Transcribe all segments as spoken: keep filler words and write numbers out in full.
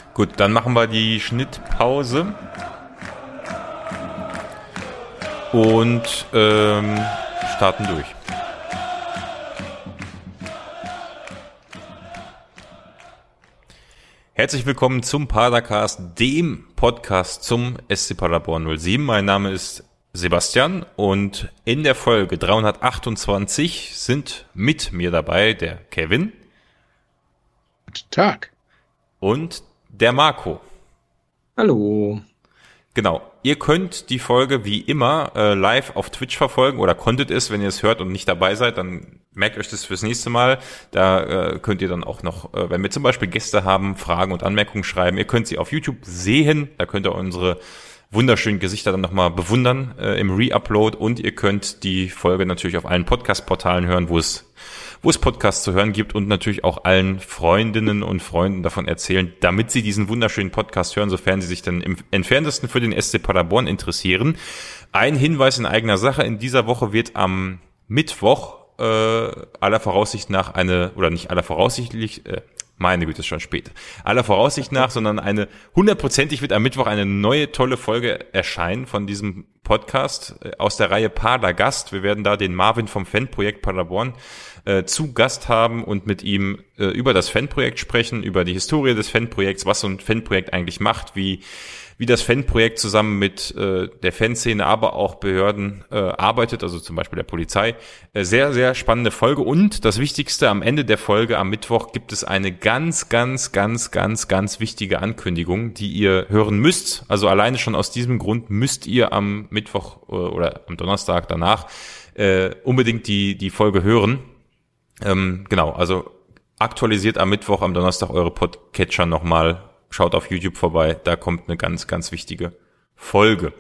Gut, dann machen wir die Schnittpause und ähm, starten durch. Herzlich willkommen zum Padercast, dem Podcast zum S C Paderborn null sieben. Mein Name ist Sebastian und in der Folge dreihundertachtundzwanzig sind mit mir dabei der Kevin. Guten Tag. Und der Marco. Hallo. Genau, ihr könnt die Folge wie immer äh, live auf Twitch verfolgen oder konntet es, wenn ihr es hört und nicht dabei seid, dann merkt euch das fürs nächste Mal. Da äh, könnt ihr dann auch noch, äh, wenn wir zum Beispiel Gäste haben, Fragen und Anmerkungen schreiben. Ihr könnt sie auf YouTube sehen, da könnt ihr unsere wunderschönen Gesichter dann nochmal bewundern äh, im Re-Upload und ihr könnt die Folge natürlich auf allen Podcast-Portalen hören, wo es wo es Podcasts zu hören gibt und natürlich auch allen Freundinnen und Freunden davon erzählen, damit sie diesen wunderschönen Podcast hören, sofern sie sich dann im entferntesten für den S C Paderborn interessieren. Ein Hinweis in eigener Sache, in dieser Woche wird am Mittwoch äh, aller Voraussicht nach eine, oder nicht aller voraussichtlich, äh, meine Güte, ist schon spät. Aller Voraussicht nach, sondern eine, hundertprozentig wird am Mittwoch eine neue, tolle Folge erscheinen von diesem Podcast äh, aus der Reihe Padergast. Wir werden da den Marvin vom Fanprojekt Paderborn äh, zu Gast haben und mit ihm äh, über das Fanprojekt sprechen, über die Historie des Fanprojekts, was so ein Fanprojekt eigentlich macht, wie wie das Fanprojekt zusammen mit äh, der Fanszene, aber auch Behörden äh, arbeitet, also zum Beispiel der Polizei. Äh, sehr, sehr spannende Folge. Und das Wichtigste, am Ende der Folge am Mittwoch gibt es eine ganz, ganz, ganz, ganz, ganz wichtige Ankündigung, die ihr hören müsst. Also alleine schon aus diesem Grund müsst ihr am Mittwoch äh, oder am Donnerstag danach äh, unbedingt die die Folge hören. Ähm, genau, also aktualisiert am Mittwoch, am Donnerstag eure Podcatcher nochmal. Schaut auf YouTube vorbei, da kommt eine ganz, ganz wichtige Folge.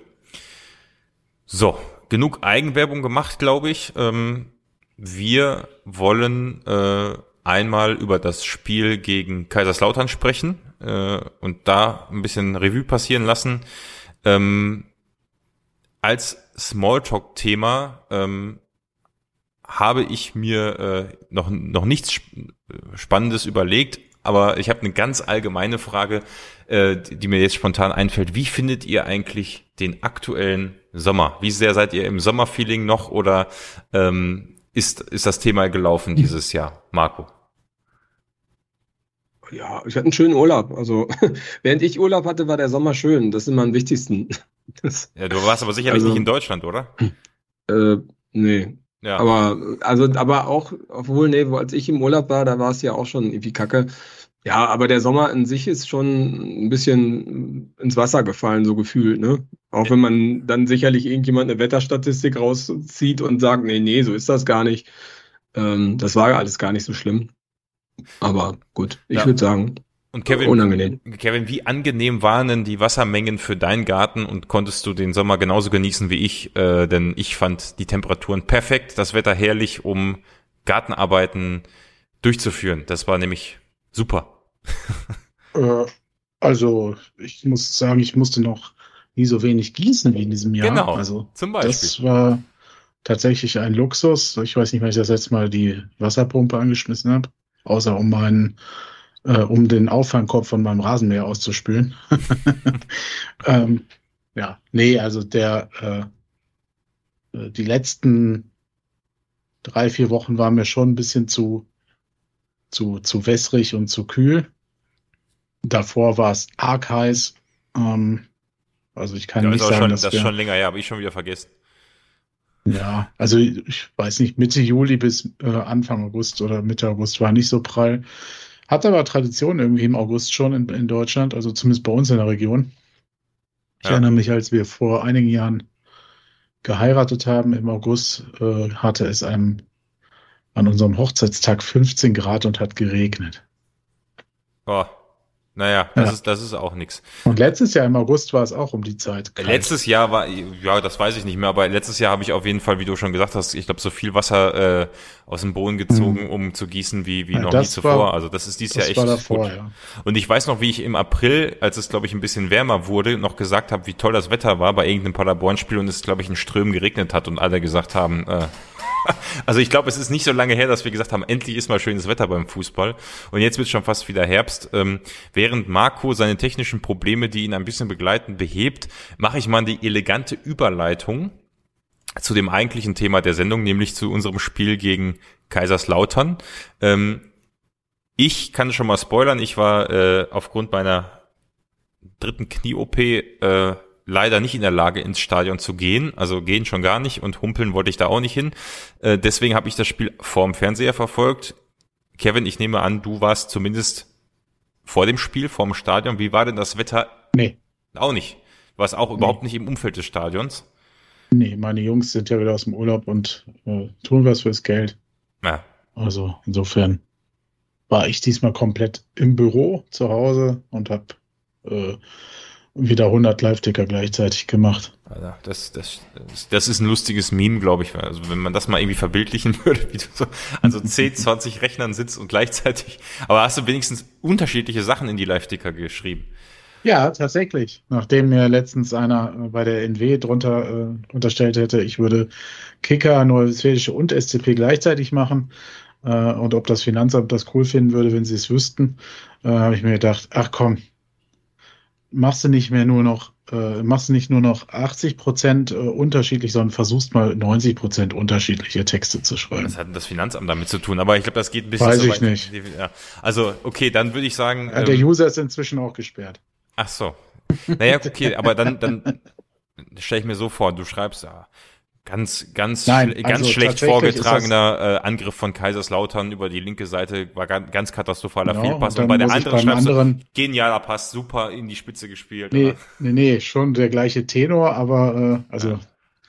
So, genug Eigenwerbung gemacht, glaube ich. Ähm, wir wollen äh, einmal über das Spiel gegen Kaiserslautern sprechen äh, und da ein bisschen Revue passieren lassen. Ähm, als Smalltalk-Thema ähm, habe ich mir äh, noch noch nichts Sp- Spannendes überlegt, aber ich habe eine ganz allgemeine Frage, äh, die mir jetzt spontan einfällt. Wie findet ihr eigentlich den aktuellen Sommer? Wie sehr seid ihr im Sommerfeeling noch oder ähm, ist ist das Thema gelaufen dieses Jahr, Marco? Ja, ich hatte einen schönen Urlaub. Also während ich Urlaub hatte, war der Sommer schön. Das ist immer am wichtigsten. Das, Ja, du warst aber sicherlich also, nicht in Deutschland, oder? Äh, nee. Ja. Aber also, aber auch, obwohl, nee, wo- als ich im Urlaub war, da war es ja auch schon irgendwie kacke. Ja, aber der Sommer an sich ist schon ein bisschen ins Wasser gefallen, so gefühlt, ne? Auch wenn man dann sicherlich irgendjemand eine Wetterstatistik rauszieht und sagt, nee, nee, so ist das gar nicht. Ähm, das war ja alles gar nicht so schlimm. Aber gut, ich Ja. würde sagen, Und Kevin, unangenehm. Kevin, wie angenehm waren denn die Wassermengen für deinen Garten und konntest du den Sommer genauso genießen wie ich? Äh, denn ich fand die Temperaturen perfekt, das Wetter herrlich, um Gartenarbeiten durchzuführen. Das war nämlich super. Äh, also, ich muss sagen, ich musste noch nie so wenig gießen wie in diesem Jahr. Genau, Also, zum Beispiel. das war tatsächlich ein Luxus. Ich weiß nicht, wann ich das letzte Mal die Wasserpumpe angeschmissen habe, außer um meinen, äh, um den Auffangkorb von meinem Rasenmäher auszuspülen. ähm, ja, nee, also der, äh, äh, die letzten drei, vier Wochen waren mir schon ein bisschen zu, zu, zu wässrig und zu kühl. Davor war es arg heiß. Ähm, also ich kann Ja, nicht ist auch sagen, schon, dass das wir, ist schon länger her, habe ich schon wieder vergessen. ja, also ich weiß nicht, Mitte Juli bis äh, Anfang August oder Mitte August war nicht so prall. Hat aber Tradition irgendwie im August schon in, in Deutschland, also zumindest bei uns in der Region. Ich Ja. erinnere mich, als wir vor einigen Jahren geheiratet haben, im August äh, hatte es einem an unserem Hochzeitstag fünfzehn Grad und hat geregnet. Oh, naja, das Ja. ist, das ist auch nix. Und letztes Jahr im August war es auch um die Zeit kalt. Letztes Jahr war, ja, das weiß ich nicht mehr, aber letztes Jahr habe ich auf jeden Fall, wie du schon gesagt hast, ich glaube, so viel Wasser äh, aus dem Boden gezogen, um zu gießen, wie, wie Ja, noch nie das zuvor. war- Also das ist dieses Das Jahr echt war davor, gut. ja. Und ich weiß noch, wie ich im April, als es, glaube ich, ein bisschen wärmer wurde, noch gesagt habe, wie toll das Wetter war bei irgendeinem Paderborn-Spiel und es, glaube ich, in Strömen geregnet hat und alle gesagt haben, äh, Also ich glaube, es ist nicht so lange her, dass wir gesagt haben, endlich ist mal schönes Wetter beim Fußball. Und jetzt wird schon fast wieder Herbst. Ähm, während Marco seine technischen Probleme, die ihn ein bisschen begleiten, behebt, mache ich mal die elegante Überleitung zu dem eigentlichen Thema der Sendung, nämlich zu unserem Spiel gegen Kaiserslautern. Ähm, ich kann schon mal spoilern, ich war äh, aufgrund meiner dritten Knie-O P äh, leider nicht in der Lage, ins Stadion zu gehen. Also gehen schon gar nicht und humpeln wollte ich da auch nicht hin. Äh, deswegen habe ich das Spiel vorm Fernseher verfolgt. Kevin, ich nehme an, du warst zumindest vor dem Spiel, vorm Stadion. Wie war denn das Wetter? Nee. Auch nicht. Du warst auch nee. überhaupt nicht im Umfeld des Stadions? Nee, meine Jungs sind ja wieder aus dem Urlaub und äh, tun was fürs Geld. Ja. Also insofern war ich diesmal komplett im Büro zu Hause und habe äh, wieder hundert Live-Ticker gleichzeitig gemacht. Also das, das, das ist ein lustiges Meme, glaube ich. Also wenn man das mal irgendwie verbildlichen würde, wie du so an so zehn, zwanzig Rechnern sitzt und gleichzeitig, aber hast du wenigstens unterschiedliche Sachen in die Live-Ticker geschrieben? Ja, tatsächlich. Nachdem mir letztens einer bei der N W drunter äh, unterstellt hätte, ich würde Kicker, Neue Westfälische und S C P gleichzeitig machen äh, und ob das Finanzamt das cool finden würde, wenn sie es wüssten, äh, habe ich mir gedacht, ach komm, machst du nicht mehr nur noch, äh, machst du nicht nur noch achtzig Prozent äh, unterschiedlich, sondern versuchst mal neunzig Prozent unterschiedliche Texte zu schreiben. Was hat denn das Finanzamt damit zu tun? Aber ich glaube, das geht ein bisschen Weiß so ich weit. nicht. Ja. Also, okay, dann würde ich sagen. Ja, der ähm, User ist inzwischen auch gesperrt. Ach so. Naja, okay, aber dann, dann stelle ich mir so vor, du schreibst ja ganz, ganz, Nein, schl- ganz also schlecht tatsächlich vorgetragener äh, Angriff von Kaiserslautern über die linke Seite, war ganz, ganz katastrophaler Genau, Fehlpass. und Und bei dann der muss ich anderen beim schreibst anderen- du, genialer Pass, super in die Spitze gespielt. Nee, Oder? nee, nee, schon der gleiche Tenor, aber äh, also Ja.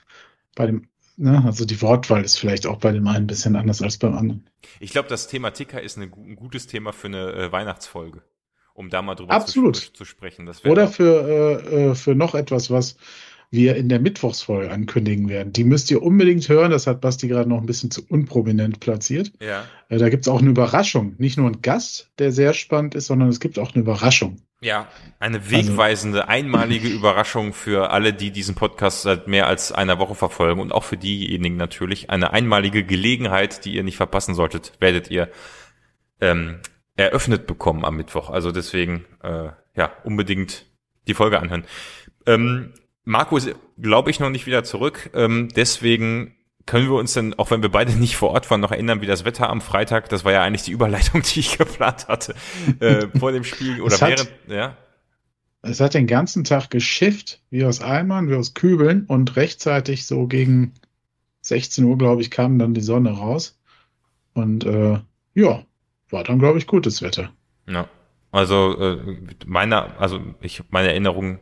bei dem, ne, also die Wortwahl ist vielleicht auch bei dem einen ein bisschen anders als beim anderen. Ich glaube, das Thema Ticker ist eine, ein gutes Thema für eine äh, Weihnachtsfolge, um da mal drüber Absolut. Zu, zu sprechen. Das wäre Oder auch- für, äh, äh, für noch etwas, was wir in der Mittwochsfolge ankündigen werden. Die müsst ihr unbedingt hören. Das hat Basti gerade noch ein bisschen zu unprominent platziert. Ja. Äh, da gibt es auch eine Überraschung. Nicht nur ein Gast, der sehr spannend ist, sondern es gibt auch eine Überraschung. Ja, eine wegweisende, einmalige Überraschung für alle, die diesen Podcast seit mehr als einer Woche verfolgen und auch für diejenigen natürlich. Eine einmalige Gelegenheit, die ihr nicht verpassen solltet, werdet ihr ähm, eröffnet bekommen am Mittwoch. Also deswegen, äh, ja, unbedingt die Folge anhören. Ähm, Marco ist, glaube ich, noch nicht wieder zurück. Ähm, deswegen können wir uns dann, auch wenn wir beide nicht vor Ort waren, noch erinnern, wie das Wetter am Freitag, das war ja eigentlich die Überleitung, die ich geplant hatte, äh, vor dem Spiel oder Es hat- während, ja. Es hat den ganzen Tag geschifft, wie aus Eimern, wie aus Kübeln und rechtzeitig so gegen sechzehn Uhr, glaube ich, kam dann die Sonne raus. Und äh, ja, war dann, glaube ich, gutes Wetter. Ja. Also äh, meine, also ich meine Erinnerung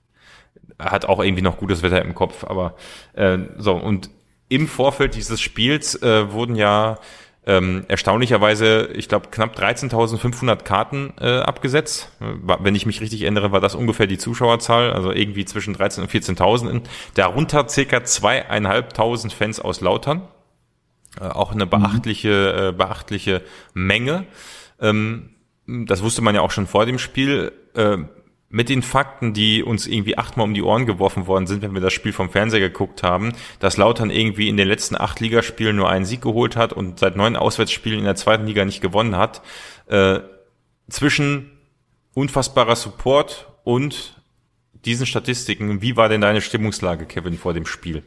hat auch irgendwie noch gutes Wetter im Kopf, aber äh, so und im Vorfeld dieses Spiels äh, wurden ja ähm, erstaunlicherweise, ich glaube, knapp dreizehntausendfünfhundert Karten äh, abgesetzt. War, wenn ich mich richtig erinnere, war das ungefähr die Zuschauerzahl, also irgendwie zwischen dreizehn und vierzehntausend. Darunter circa zweieinhalbtausend Fans aus Lautern. Äh, auch eine beachtliche, äh, beachtliche Menge. Ähm, das wusste man ja auch schon vor dem Spiel. Äh, mit den Fakten, die uns irgendwie achtmal um die Ohren geworfen worden sind, wenn wir das Spiel vom Fernseher geguckt haben, dass Lautern irgendwie in den letzten acht Ligaspielen nur einen Sieg geholt hat und seit neun Auswärtsspielen in der zweiten Liga nicht gewonnen hat, äh, zwischen unfassbarer Support und diesen Statistiken, wie war denn deine Stimmungslage, Kevin, vor dem Spiel?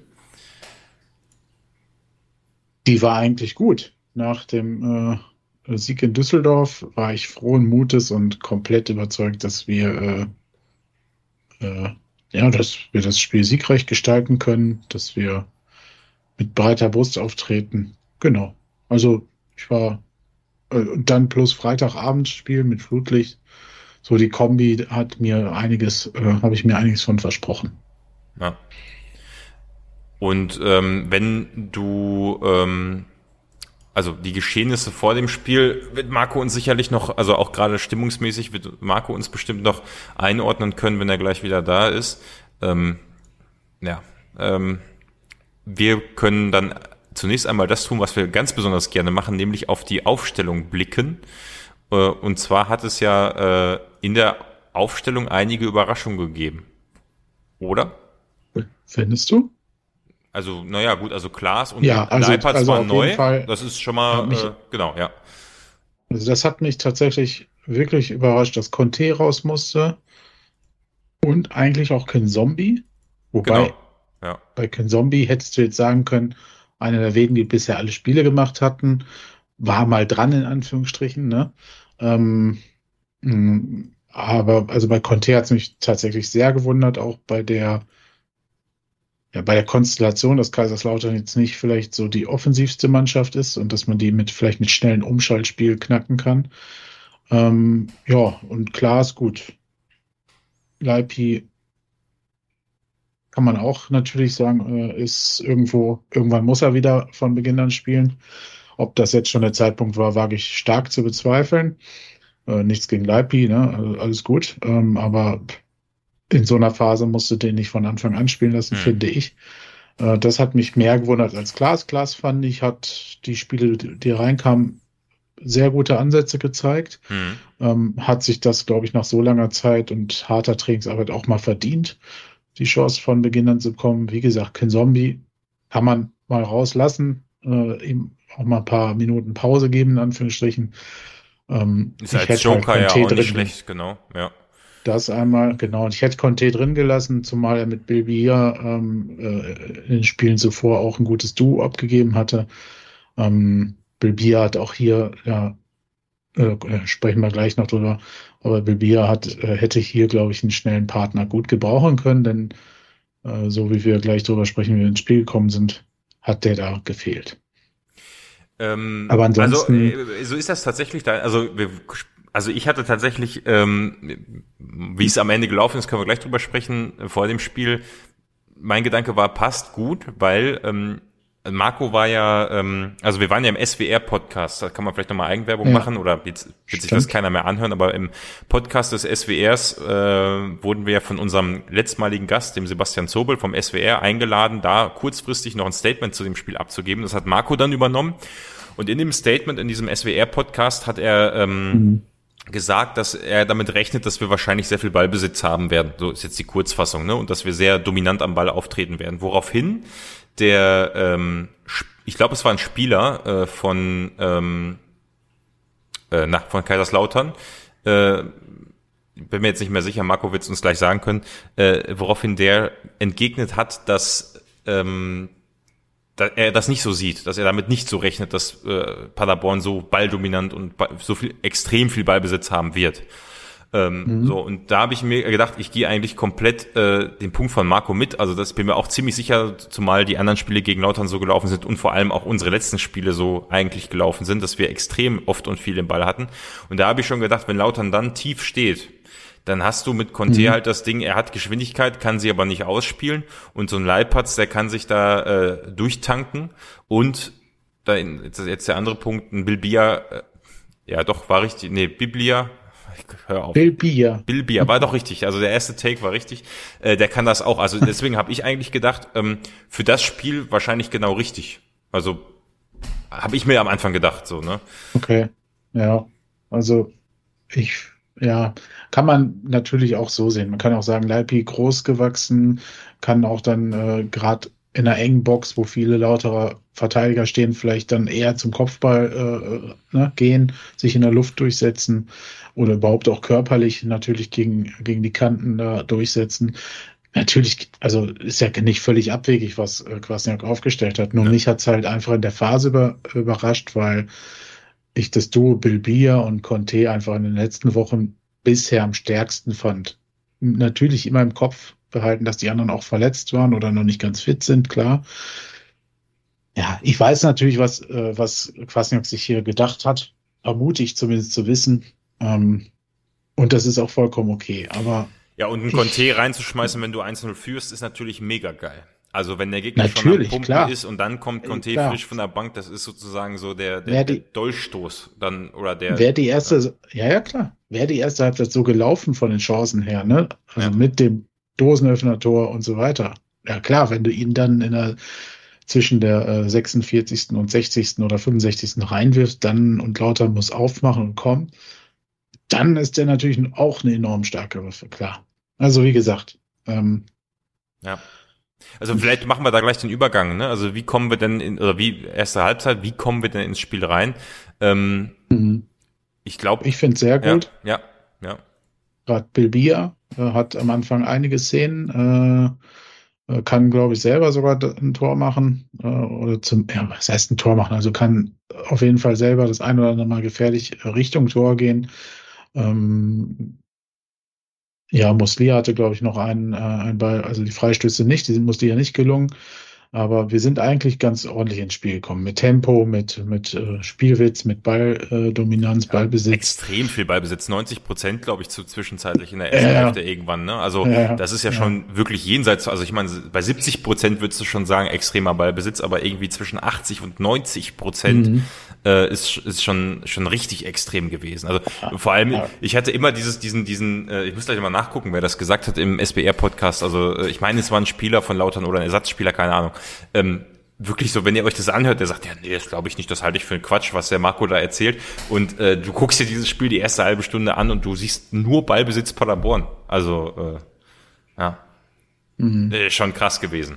Die war eigentlich gut. Nach dem äh, Sieg in Düsseldorf war ich frohen Mutes und komplett überzeugt, dass wir äh, äh, ja, dass wir das Spiel siegreich gestalten können, dass wir mit breiter Brust auftreten. Genau. Also ich war äh, und dann plus Freitagabendspiel mit Flutlicht. So die Kombi hat mir einiges, äh, habe ich mir einiges von versprochen. Ja. Und ähm, wenn du ähm, also die Geschehnisse vor dem Spiel wird Marco uns sicherlich noch, also auch gerade stimmungsmäßig wird Marco uns bestimmt noch einordnen können, wenn er gleich wieder da ist. Ähm, ja, ähm, wir können dann zunächst einmal das tun, was wir ganz besonders gerne machen, nämlich auf die Aufstellung blicken. Äh, und zwar hat es ja äh, in der Aufstellung einige Überraschungen gegeben. Oder? Findest du? Also, naja, gut, also Klaas und Ja, also, Leipertz also waren auf neu. jeden Fall Das ist schon hat mal, mich, äh, genau, ja. also das hat mich tatsächlich wirklich überrascht, dass Conte raus musste und eigentlich auch Ken Zombie. Genau. Wobei Ja. bei Ken Zombie hättest du jetzt sagen können, einer der wenigen, die bisher alle Spiele gemacht hatten, war mal dran in Anführungsstrichen, ne? Ähm, mh, aber also bei Conte hat es mich tatsächlich sehr gewundert, auch bei der ja, bei der Konstellation, dass Kaiserslautern jetzt nicht vielleicht so die offensivste Mannschaft ist und dass man die mit vielleicht mit schnellen Umschaltspiel knacken kann. Ähm, ja, und klar ist gut. Leipi kann man auch natürlich sagen, äh, ist irgendwo, irgendwann muss er wieder von Beginn an spielen. Ob das jetzt schon der Zeitpunkt war, wage ich stark zu bezweifeln. Äh, nichts gegen Leipi, ne? Also alles gut. Ähm, aber in so einer Phase musst du den nicht von Anfang an spielen lassen, Hm. finde ich. Äh, das hat mich mehr gewundert als Klaas. Klaas fand ich, hat die Spiele, die reinkamen, sehr gute Ansätze gezeigt. Hm. Ähm, hat sich das, glaube ich, nach so langer Zeit und harter Trainingsarbeit auch mal verdient, die Chance von Beginn an zu kommen. Wie gesagt, Ken Zombie kann man mal rauslassen, äh, ihm auch mal ein paar Minuten Pause geben, in Anführungsstrichen. Ähm, Ist ich als hätte halt Joker ja Conte auch nicht drin. schlecht, genau, ja. Das einmal, genau. Und ich hätte Conte drin gelassen, zumal er mit Bilbia ähm, äh, in den Spielen zuvor auch ein gutes Duo abgegeben hatte. Ähm, Bilbia hat auch hier, ja, äh, sprechen wir gleich noch drüber, aber Bilbia hat, äh, hätte hier, glaube ich, einen schnellen Partner gut gebrauchen können, denn äh, so wie wir gleich drüber sprechen, wie wir ins Spiel gekommen sind, hat der da gefehlt. Ähm, Aber also, ansonsten, äh, so ist das tatsächlich da. Also, wir, also ich hatte tatsächlich, ähm, wie es am Ende gelaufen ist, können wir gleich drüber sprechen, äh, vor dem Spiel. Mein Gedanke war, passt gut, weil ähm, Marco war ja, ähm, also wir waren ja im S W R-Podcast, da kann man vielleicht nochmal Eigenwerbung ja, machen oder jetzt wird sich das stimmt. keiner mehr anhören, aber im Podcast des S W Rs äh, wurden wir ja von unserem letztmaligen Gast, dem Sebastian Zobel vom S W R, eingeladen, da kurzfristig noch ein Statement zu dem Spiel abzugeben. Das hat Marco dann übernommen. Und in dem Statement, in diesem S W R-Podcast hat er ähm, Mhm. gesagt, dass er damit rechnet, dass wir wahrscheinlich sehr viel Ballbesitz haben werden. So ist jetzt die Kurzfassung, ne? Und dass wir sehr dominant am Ball auftreten werden. Woraufhin der, ähm, ich glaube, es war ein Spieler äh, von ähm, äh, nach, von Kaiserslautern, äh, bin mir jetzt nicht mehr sicher, Marco wird es uns gleich sagen können, äh, woraufhin der entgegnet hat, dass ähm, da er das nicht so sieht, dass er damit nicht so rechnet, dass äh, Paderborn so balldominant und ba- so viel extrem viel Ballbesitz haben wird. Ähm, Mhm. so, und da habe ich mir gedacht, ich gehe eigentlich komplett äh, den Punkt von Marco mit. Also das bin mir auch ziemlich sicher, zumal die anderen Spiele gegen Lautern so gelaufen sind und vor allem auch unsere letzten Spiele so eigentlich gelaufen sind, dass wir extrem oft und viel den Ball hatten. Und da habe ich schon gedacht, wenn Lautern dann tief steht, dann hast du mit Conte Mhm. halt das Ding, er hat Geschwindigkeit, kann sie aber nicht ausspielen. Und so ein Leipertz, der kann sich da äh, durchtanken. Und da jetzt, jetzt der andere Punkt, ein Bilbia, äh, ja doch, war richtig, nee, Biblia, hör auf. Bilbia. Bilbia, war doch richtig. Also der erste Take war richtig. Äh, der kann das auch. Also deswegen habe ich eigentlich gedacht, ähm, für das Spiel wahrscheinlich genau richtig. Also habe ich mir am Anfang gedacht, so, ne? Okay, ja, also ich, ja, kann man natürlich auch so sehen. Man kann auch sagen, Leipi groß gewachsen, kann auch dann äh, gerade in einer engen Box, wo viele lautere Verteidiger stehen, vielleicht dann eher zum Kopfball äh, ne, gehen, sich in der Luft durchsetzen oder überhaupt auch körperlich natürlich gegen, gegen die Kanten da durchsetzen. Natürlich, also ist ja nicht völlig abwegig, was äh, Kwasniok aufgestellt hat. Nur Ja. mich hat's halt einfach in der Phase über, überrascht, weil ich das Duo Bilbia und Conte einfach in den letzten Wochen bisher am stärksten fand. Natürlich immer im Kopf behalten, dass die anderen auch verletzt waren oder noch nicht ganz fit sind, klar. Ja, ich weiß natürlich, was, äh, was Kwasniok sich hier gedacht hat. Ermutigt zumindest zu wissen. Ähm, und das ist auch vollkommen okay. Aber Ja, und einen ich, Conte reinzuschmeißen, wenn du eins null führst, ist natürlich mega geil. Also wenn der Gegner schon am natürlich, Pumpen klar. ist und dann kommt Conte Klar. frisch von der Bank, das ist sozusagen so der, der, Wer der die, Dolchstoß dann oder der. wäre die erste, ja, ja, klar, wäre die erste Halbzeit so gelaufen von den Chancen her, ne? Also Ja. mit dem Dosenöffner-Tor und so weiter. Ja, klar, wenn du ihn dann in der, zwischen der äh, sechsundvierzigsten und sechzigsten oder fünfundsechzigsten reinwirfst, dann und Lautern muss aufmachen und kommen, dann ist der natürlich auch eine enorm starke Waffe, klar. Also wie gesagt, ähm, Ja. Also vielleicht machen wir da gleich den Übergang, ne? Also wie kommen wir denn in, oder wie, erste Halbzeit, wie kommen wir denn ins Spiel rein? Ähm, Mhm. ich glaube. Ich finde es sehr gut. Ja, ja. ja. Gerade Bilbia äh, hat am Anfang einige Szenen, äh, äh, kann, glaube ich, selber sogar d- ein Tor machen. Äh, oder zum, ja, was heißt ein Tor machen? Also kann auf jeden Fall selber das ein oder andere Mal gefährlich äh, Richtung Tor gehen. Ähm, ja, Muslia hatte, glaube ich, noch einen, äh, einen Ball, also die Freistöße nicht, die sind Muslia nicht gelungen. Aber wir sind eigentlich ganz ordentlich ins Spiel gekommen. Mit Tempo, mit, mit äh, Spielwitz, mit Balldominanz, äh, Dominanz, Ja, Ballbesitz. extrem viel Ballbesitz, neunzig Prozent, glaube ich, zu zwischenzeitlich in der Ja, ersten ja. Hälfte irgendwann. Ne? Also Ja, das ist ja, ja. schon wirklich jenseits, also ich meine, bei siebzig Prozent würdest du schon sagen, extremer Ballbesitz, aber irgendwie zwischen achtzig und neunzig Prozent Mhm. äh, ist, ist schon, schon richtig extrem gewesen. Also vor allem, Ja. ich hatte immer dieses, diesen, diesen, äh, ich muss gleich mal nachgucken, wer das gesagt hat im S B R-Podcast. Also äh, ich meine, es war ein Spieler von Lautern oder ein Ersatzspieler, keine Ahnung. Ähm, wirklich so, wenn ihr euch das anhört, der sagt, ja, nee, das glaube ich nicht, das halte ich für einen Quatsch, was der Marco da erzählt. Und äh, du guckst dir dieses Spiel die erste halbe Stunde an und du siehst nur Ballbesitz Paderborn. Also, äh, ja, Mhm. äh, schon krass gewesen.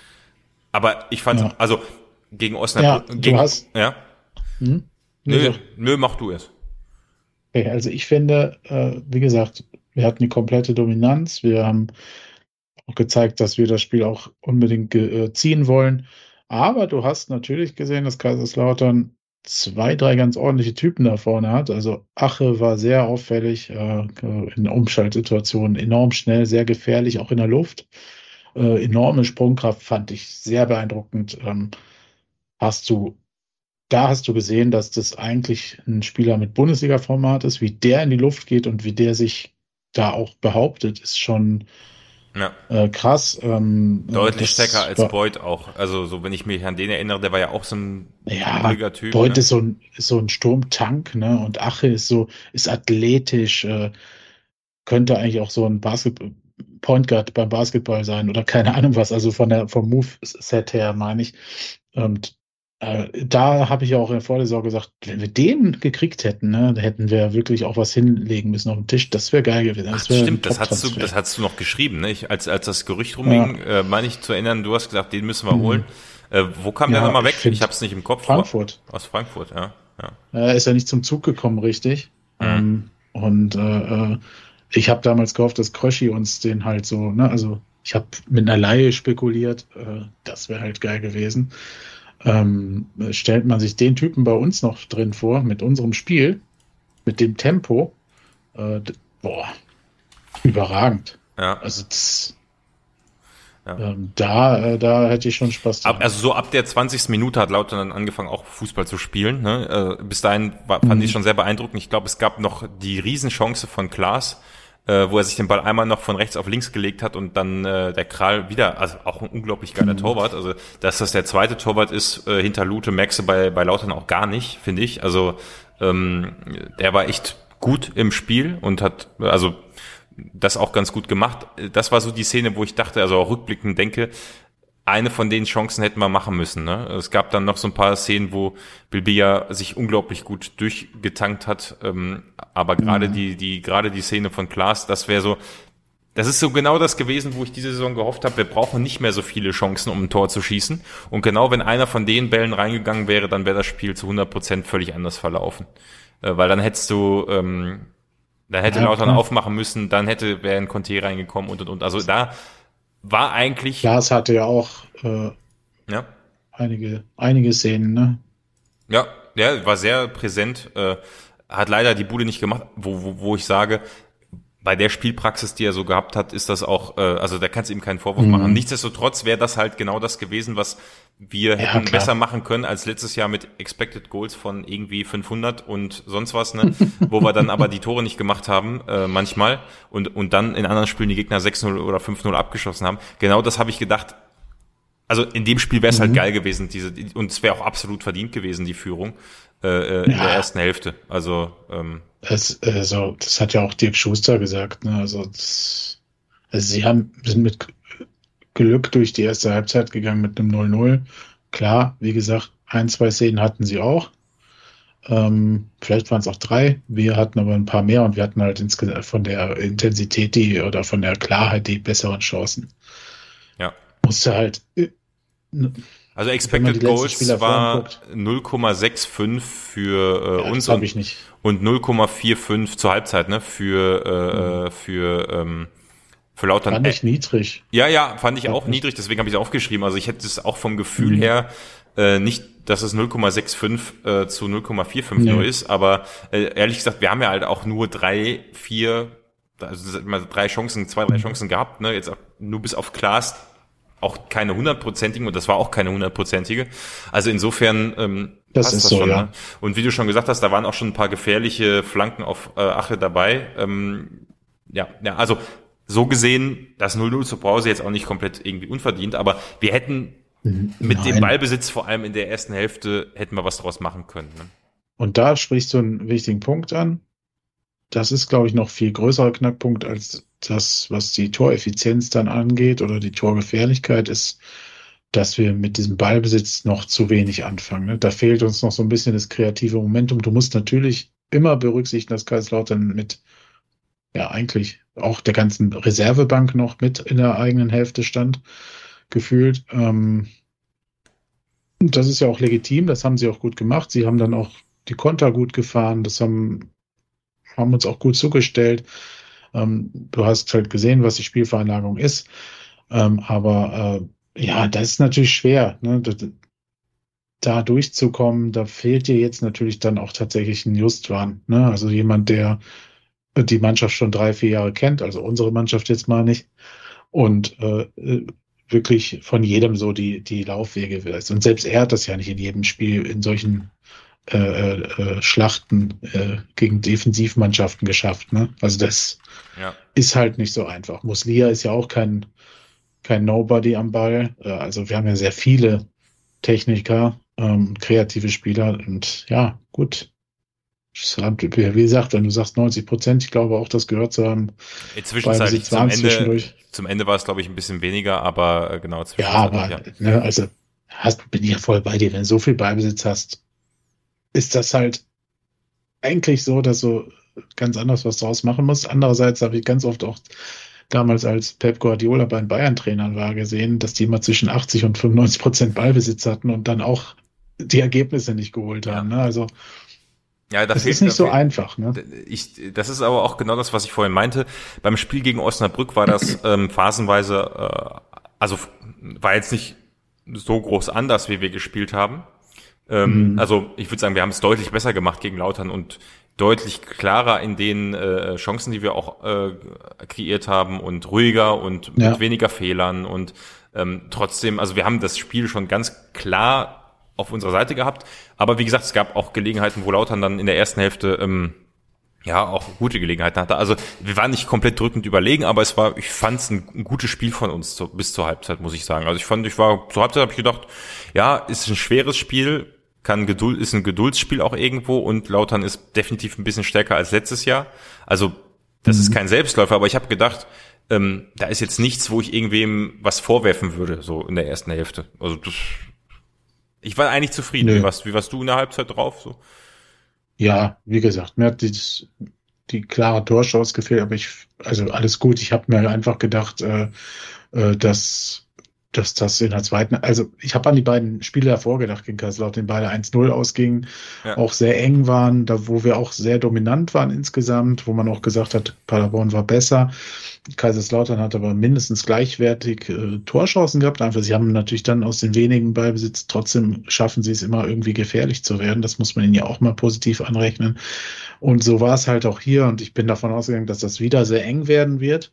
Aber ich fand, Ja. also gegen Ja, Osnabrück, du gegen, hast- ja, Hm? nö, Also, nö, mach du es. okay, also ich finde, äh, wie gesagt, wir hatten die komplette Dominanz. Wir haben auch gezeigt, dass wir das Spiel auch unbedingt ge- äh, ziehen wollen. Aber du hast natürlich gesehen, dass Kaiserslautern zwei, drei ganz ordentliche Typen da vorne hat. Also Ache war sehr auffällig äh, in Umschaltsituationen, enorm schnell, sehr gefährlich, auch in der Luft. Äh, enorme Sprungkraft fand ich sehr beeindruckend. Ähm, hast du Da hast du gesehen, dass das eigentlich ein Spieler mit Bundesliga-Format ist. Wie der in die Luft geht und wie der sich da auch behauptet, ist schon Ja. äh, krass. Ähm, Deutlich das stärker als war- Boyd auch. Also so, wenn ich mich an den erinnere, der war ja auch so ein Ja, ruhiger Typ. Beuth ne? ist so ein, ist so ein Sturmtank, ne? Und Ache ist so, ist athletisch, äh, könnte eigentlich auch so ein Basketball, Point Guard beim Basketball sein oder keine Ahnung was. Also von der, vom Move-Set her meine ich. Und äh, da habe ich ja auch in der Vorsaison gesagt, wenn wir den gekriegt hätten, ne, da hätten wir wirklich auch was hinlegen müssen auf den Tisch. Das wäre geil gewesen. Ach, Das wäre ein stimmt, das hast du, Top-Transfer. das hast du noch geschrieben, ne? Ich, als, als das Gerücht rumging, äh, meine ich zu erinnern, du hast gesagt, den müssen wir Mhm. holen. Äh, wo kam Ja, der nochmal weg? ich find Ich hab's nicht im Kopf. Frankfurt. Aus Frankfurt, ja. ja. Er ist ja nicht zum Zug gekommen, richtig. Mhm. Ähm, und äh, äh, ich habe damals gehofft, dass Kröschi uns den halt so, ne, also ich habe mit einer Laie spekuliert, äh, das wäre halt geil gewesen. Ähm, stellt man sich den Typen bei uns noch drin vor, mit unserem Spiel, mit dem Tempo, äh, d- boah, überragend. ja. Also das, Ja. ähm, da, äh, da hätte ich schon Spaß dran. Ab, also so ab der zwanzigsten Minute hat Lautern dann angefangen, auch Fußball zu spielen. Ne? Äh, bis dahin war, fand Mhm. ich schon sehr beeindruckend. Ich glaube, es gab noch die Riesenchance von Klaas, äh, wo er sich den Ball einmal noch von rechts auf links gelegt hat und dann äh, der Kral wieder, also auch ein unglaublich geiler Mhm. Torwart. Also dass das der zweite Torwart ist, äh, hinter Lute, merkst du bei, bei Lautern auch gar nicht, finde ich. Also ähm, der war echt gut im Spiel und hat, also das auch ganz gut gemacht. Das war so die Szene, wo ich dachte, also auch rückblickend denke, eine von den Chancen hätten wir machen müssen. Ne? Es gab dann noch so ein paar Szenen, wo Bilbia sich unglaublich gut durchgetankt hat, ähm, aber gerade Mhm. die die gerade die Szene von Klaas, das wäre so, das ist so genau das gewesen, wo ich diese Saison gehofft habe, wir brauchen nicht mehr so viele Chancen, um ein Tor zu schießen. Und genau wenn einer von den Bällen reingegangen wäre, dann wäre das Spiel zu hundert Prozent völlig anders verlaufen, äh, weil dann hättest du ähm, dann hätte Ja, Lautern klar. aufmachen müssen, dann hätte wäre ein Conte reingekommen und und und. Also da war eigentlich Klaas hatte ja auch äh, ja einige, einige Szenen, ne? Ja, der war sehr präsent, äh, hat leider die Bude nicht gemacht, wo, wo, wo ich sage, bei der Spielpraxis, die er so gehabt hat, ist das auch, äh, also da kannst du ihm keinen Vorwurf Mhm. machen. Nichtsdestotrotz wäre das halt genau das gewesen, was wir hätten klar. besser machen können als letztes Jahr mit Expected Goals von irgendwie fünfhundert und sonst was, ne, wo wir dann aber die Tore nicht gemacht haben, äh, manchmal, und und dann in anderen Spielen die Gegner sechs null oder fünf null abgeschossen haben. Genau das habe ich gedacht. Also in dem Spiel wäre es Mhm. halt geil gewesen, diese, und es wäre auch absolut verdient gewesen, die Führung äh, äh, in Ja. der ersten Hälfte. Also ähm, Das, also, das hat ja auch Dirk Schuster gesagt, ne? Also, das, also sie haben, sind mit Glück durch die erste Halbzeit gegangen mit einem null null. Klar, wie gesagt, ein, zwei Szenen hatten sie auch. Ähm, vielleicht waren es auch drei. Wir hatten aber ein paar mehr und wir hatten halt insgesamt von der Intensität die oder von der Klarheit die besseren Chancen. ja. musst du halt, äh, ne, Also wenn man die Expected letzten Goals Spieler war voranguckt. null Komma fünfundsechzig für äh, Ja, uns das habe und, ich nicht. und null Komma fünfundvierzig zur Halbzeit, ne? Für äh, äh, für ähm, für Lautern. Fand Äh, ich niedrig. ja, ja, fand ich Fand auch ich. niedrig, deswegen habe ich es aufgeschrieben. Also ich hätte es auch vom Gefühl Mhm. her äh, nicht, dass es null Komma fünfundsechzig äh, zu null Komma fünfundvierzig nur Nee. ist, aber äh, ehrlich gesagt, wir haben ja halt auch nur drei, vier, also mal drei Chancen, zwei, drei Chancen gehabt, ne? Jetzt auch nur bis auf Klaas auch keine hundertprozentigen und das war auch keine hundertprozentige. Also insofern ähm, Das passt ist das so, schon. ja. Ne? Und wie du schon gesagt hast, da waren auch schon ein paar gefährliche Flanken auf äh, Ache dabei. Ähm, ja, ja, also so gesehen, das null null zur Pause jetzt auch nicht komplett irgendwie unverdient, aber wir hätten mit dem Nein. Ballbesitz vor allem in der ersten Hälfte hätten wir was draus machen können. Ne? Und da sprichst du einen wichtigen Punkt an. Das ist, glaube ich, noch viel größerer Knackpunkt als das, was die Toreffizienz dann angeht oder die Torgefährlichkeit ist, dass wir mit diesem Ballbesitz noch zu wenig anfangen. Ne? Da fehlt uns noch so ein bisschen das kreative Momentum. Du musst natürlich immer berücksichtigen, dass Kaiserslautern mit, ja, eigentlich auch der ganzen Reservebank noch mit in der eigenen Hälfte stand, gefühlt. Ähm, das ist ja auch legitim, das haben sie auch gut gemacht. Sie haben dann auch die Konter gut gefahren, das haben haben uns auch gut zugestellt. Ähm, du hast halt gesehen, was die Spielveranlagung ist. Ähm, aber äh, ja, das ist natürlich schwer, ne? Da, da durchzukommen. Da fehlt dir jetzt natürlich dann auch tatsächlich ein Justwan. Ne? Also jemand, der die Mannschaft schon drei, vier Jahre kennt, also unsere Mannschaft jetzt mal nicht. Und äh, wirklich von jedem so die, die Laufwege weiß. Und selbst er hat das ja nicht in jedem Spiel in solchen Äh, äh, Schlachten äh, gegen Defensivmannschaften geschafft. Ne? Also das Ja. ist halt nicht so einfach. Muslia ist ja auch kein, kein Nobody am Ball. Äh, also wir haben ja sehr viele Techniker, ähm, kreative Spieler und ja, gut. Wie gesagt, wenn du sagst neunzig Prozent, ich glaube auch, das gehört zu haben. Zwischenzeitlich zum Ende, zum Ende war es, glaube ich, ein bisschen weniger, aber äh, genau. Ja, aber ja. Ne, also hast, bin ich ja voll bei dir. Wenn du so viel Ballbesitz hast, ist das halt eigentlich so, dass du ganz anders was draus machen musst. Andererseits habe ich ganz oft auch damals, als Pep Guardiola bei den Bayern-Trainern war, gesehen, dass die immer zwischen achtzig und fünfundneunzig Prozent Ballbesitz hatten und dann auch die Ergebnisse nicht geholt haben. Ja. Ne? Also ja, das fehlt, ist nicht da so fehlt, einfach. Ne? Ich, das ist aber auch genau das, was ich vorhin meinte. Beim Spiel gegen Osnabrück war das ähm, phasenweise, äh, also war jetzt nicht so groß anders, wie wir gespielt haben. Ähm, mhm. Also ich würde sagen, wir haben es deutlich besser gemacht gegen Lautern und deutlich klarer in den äh, Chancen, die wir auch äh, kreiert haben und ruhiger und ja. mit weniger Fehlern und ähm, trotzdem, also wir haben das Spiel schon ganz klar auf unserer Seite gehabt, aber wie gesagt, es gab auch Gelegenheiten, wo Lautern dann in der ersten Hälfte ähm, ja auch gute Gelegenheiten hatte. Also wir waren nicht komplett drückend überlegen, aber es war, ich fand es ein, ein gutes Spiel von uns zu, bis zur Halbzeit, muss ich sagen. Also ich fand, ich war zur Halbzeit habe ich gedacht, ja, ist ein schweres Spiel, kann Geduld, ist ein Geduldsspiel auch irgendwo und Lautern ist definitiv ein bisschen stärker als letztes Jahr. Also das mhm. ist kein Selbstläufer, aber ich habe gedacht, ähm, da ist jetzt nichts, wo ich irgendwem was vorwerfen würde, so in der ersten Hälfte. Also das, ich war eigentlich zufrieden. Wie warst, wie warst du in der Halbzeit drauf? So? Ja, wie gesagt, mir hat die, die klare Torchance gefehlt, aber ich, also alles gut. Ich habe mir einfach gedacht, äh, äh, dass dass das in der zweiten, also ich habe an die beiden Spiele davor gedacht gegen Kaiserslautern, die beide eins null ausgingen, ja. auch sehr eng waren, da wo wir auch sehr dominant waren insgesamt, wo man auch gesagt hat, Paderborn war besser. Kaiserslautern hat aber mindestens gleichwertig äh, Torchancen gehabt. Einfach, sie haben natürlich dann aus den wenigen Ballbesitz, trotzdem schaffen sie es immer irgendwie gefährlich zu werden. Das muss man ihnen ja auch mal positiv anrechnen. Und so war es halt auch hier und ich bin davon ausgegangen, dass das wieder sehr eng werden wird.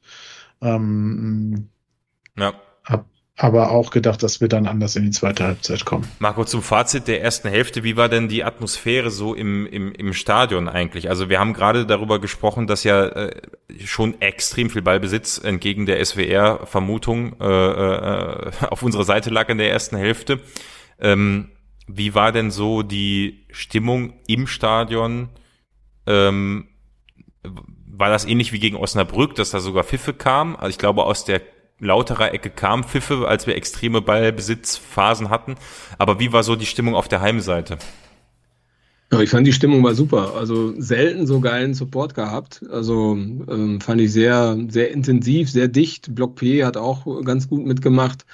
Ähm, ja. Hab aber auch gedacht, dass wir dann anders in die zweite Halbzeit kommen. Marco, zum Fazit der ersten Hälfte, wie war denn die Atmosphäre so im im im Stadion eigentlich? Also wir haben gerade darüber gesprochen, dass ja äh, schon extrem viel Ballbesitz entgegen der S W R-Vermutung äh, äh, auf unserer Seite lag in der ersten Hälfte. Ähm, wie war denn so die Stimmung im Stadion? Ähm, war das ähnlich wie gegen Osnabrück, dass da sogar Pfiffe kamen? Also ich glaube, aus der lauterer Ecke kam Pfiffe, als wir extreme Ballbesitzphasen hatten. Aber wie war so die Stimmung auf der Heimseite? Ja, ich fand die Stimmung war super. Also selten so geilen Support gehabt. Also ähm, fand ich sehr, sehr intensiv, sehr dicht. Block P hat auch ganz gut mitgemacht.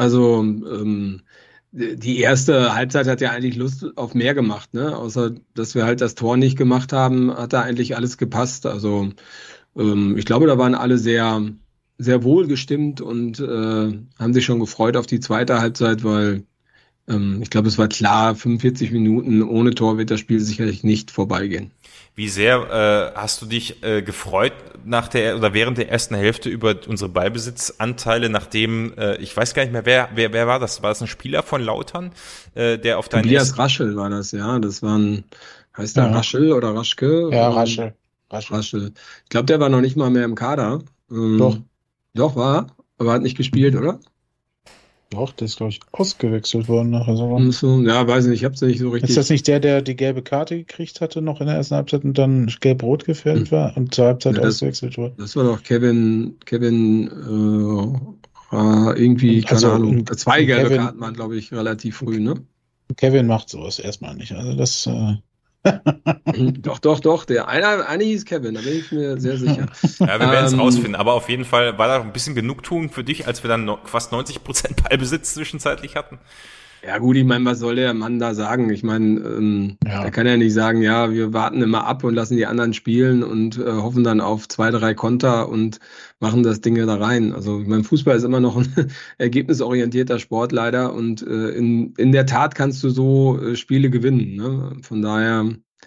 Also ähm, die erste Halbzeit hat ja eigentlich Lust auf mehr gemacht, ne? Außer dass wir halt das Tor nicht gemacht haben, hat da eigentlich alles gepasst. Also ähm, ich glaube, da waren alle sehr, sehr wohl gestimmt und äh, haben sich schon gefreut auf die zweite Halbzeit, weil ähm, ich glaube, es war klar, fünfundvierzig Minuten ohne Tor wird das Spiel sicherlich nicht vorbeigehen. Wie sehr äh, hast du dich äh, gefreut nach der oder während der ersten Hälfte über unsere Ballbesitzanteile, nachdem äh, ich weiß gar nicht mehr, wer wer wer war das? War das ein Spieler von Lautern, äh, der auf deinen Tobias ersten Raschel war das, ja. Das war ein, heißt der Ja. Raschel oder Raschke? Ja, Ähm, Raschel. Raschel. Raschel. Ich glaube, der war noch nicht mal mehr im Kader. Ähm, Doch. Doch, war er, aber hat nicht gespielt, oder? Doch, der ist, glaube ich, ausgewechselt worden nachher sogar. Hm, So, ja, weiß nicht, ich habe es nicht so richtig. Ist das nicht der, der die gelbe Karte gekriegt hatte noch in der ersten Halbzeit und dann gelb-rot gefärbt war und zur Halbzeit Ja, das- ausgewechselt wurde? Das war doch Kevin, Kevin, äh, äh, irgendwie, keine Also, Ahnung. und- Zwei und gelbe Kevin- Karten waren, glaube ich, relativ früh, ne? Kevin macht sowas erstmal nicht. Also das äh, Doch, doch, doch. Der einer, einer hieß Kevin, da bin ich mir sehr sicher. Ja, wir werden es Ähm, rausfinden, aber auf jeden Fall war da ein bisschen Genugtuung für dich, als wir dann no, fast neunzig Prozent Ballbesitz zwischenzeitlich hatten. Ja gut, ich meine, was soll der Mann da sagen? Ich meine, ähm, Ja. der kann ja nicht sagen, ja, wir warten immer ab und lassen die anderen spielen und äh, hoffen dann auf zwei, drei Konter und machen das Ding da rein. Also ich meine, Fußball ist immer noch ein ergebnisorientierter Sport leider und äh, in, in der Tat kannst du so äh, Spiele gewinnen. Ne? Von daher,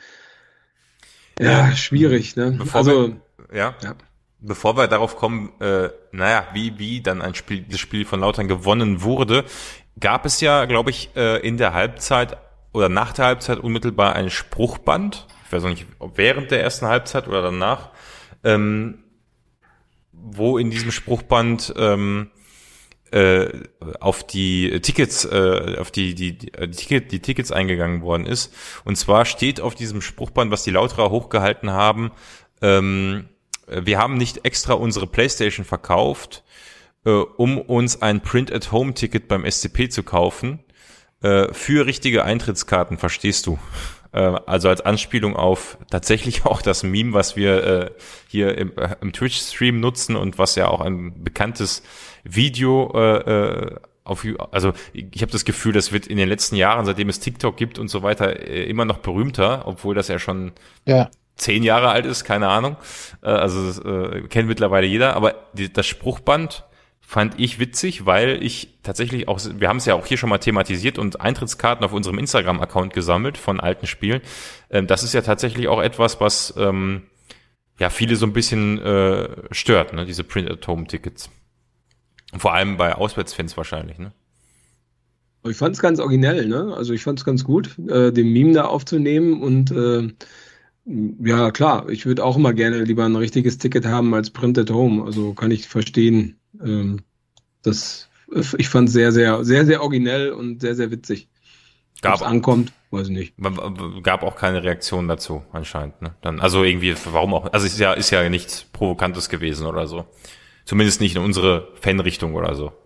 ja, Äh, schwierig. Ne? Bevor Also wir, ja, ja. bevor wir darauf kommen, äh, naja, wie wie dann ein Spiel, das Spiel von Lautern gewonnen wurde, gab es ja, glaube ich, äh, in der Halbzeit oder nach der Halbzeit unmittelbar ein Spruchband. Ich weiß auch nicht, ob während der ersten Halbzeit oder danach, ähm, wo in diesem Spruchband ähm, äh, auf die Tickets, äh, auf die, die, die, die, Ticket, die Tickets eingegangen worden ist. Und zwar steht auf diesem Spruchband, was die Lauterer hochgehalten haben, ähm, wir haben nicht extra unsere PlayStation verkauft, äh, um uns ein Print-at-Home-Ticket beim S C P zu kaufen, äh, für richtige Eintrittskarten, verstehst du? Äh, also als Anspielung auf tatsächlich auch das Meme, was wir äh, hier im, äh, im Twitch-Stream nutzen und was ja auch ein bekanntes Video äh, auf, also ich habe das Gefühl, das wird in den letzten Jahren, seitdem es TikTok gibt und so weiter, äh, immer noch berühmter, obwohl das ja schon ja. zehn Jahre alt ist, keine Ahnung. Äh, also das, äh, kennt mittlerweile jeder, aber die, das Spruchband fand ich witzig, weil ich tatsächlich auch, wir haben es ja auch hier schon mal thematisiert und Eintrittskarten auf unserem Instagram-Account gesammelt von alten Spielen. Ähm, das ist ja tatsächlich auch etwas, was ähm, ja viele so ein bisschen äh, stört, ne, diese Print-at-Home-Tickets. Vor allem bei Auswärtsfans wahrscheinlich, ne? Ich fand es ganz originell, ne? Also ich fand es ganz gut, äh, den Meme da aufzunehmen und äh, ja klar, ich würde auch immer gerne lieber ein richtiges Ticket haben als Print at Home. Also kann ich verstehen. Ähm, das, ich fand es sehr, sehr, sehr, sehr originell und sehr, sehr witzig. Ob es Gab, ankommt, weiß ich nicht. gab auch keine Reaktion dazu anscheinend, ne? Dann, also irgendwie, warum auch? Also es ist ja, ist ja nichts Provokantes gewesen oder so. Zumindest nicht in unsere Fanrichtung oder so.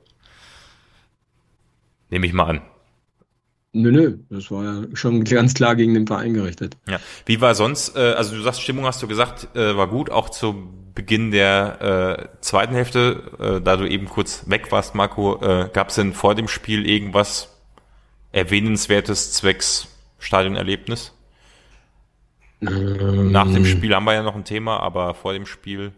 Nehme ich mal an. Nö, nö, das war ja schon ganz klar gegen den Verein gerichtet. Ja. Wie war sonst, äh, also du sagst, Stimmung hast du gesagt, äh, war gut, auch zu Beginn der äh, zweiten Hälfte, äh, da du eben kurz weg warst, Marco, äh, gab es denn vor dem Spiel irgendwas Erwähnenswertes zwecks Stadionerlebnis? Ähm, Nach dem Spiel haben wir ja noch ein Thema, aber vor dem Spiel...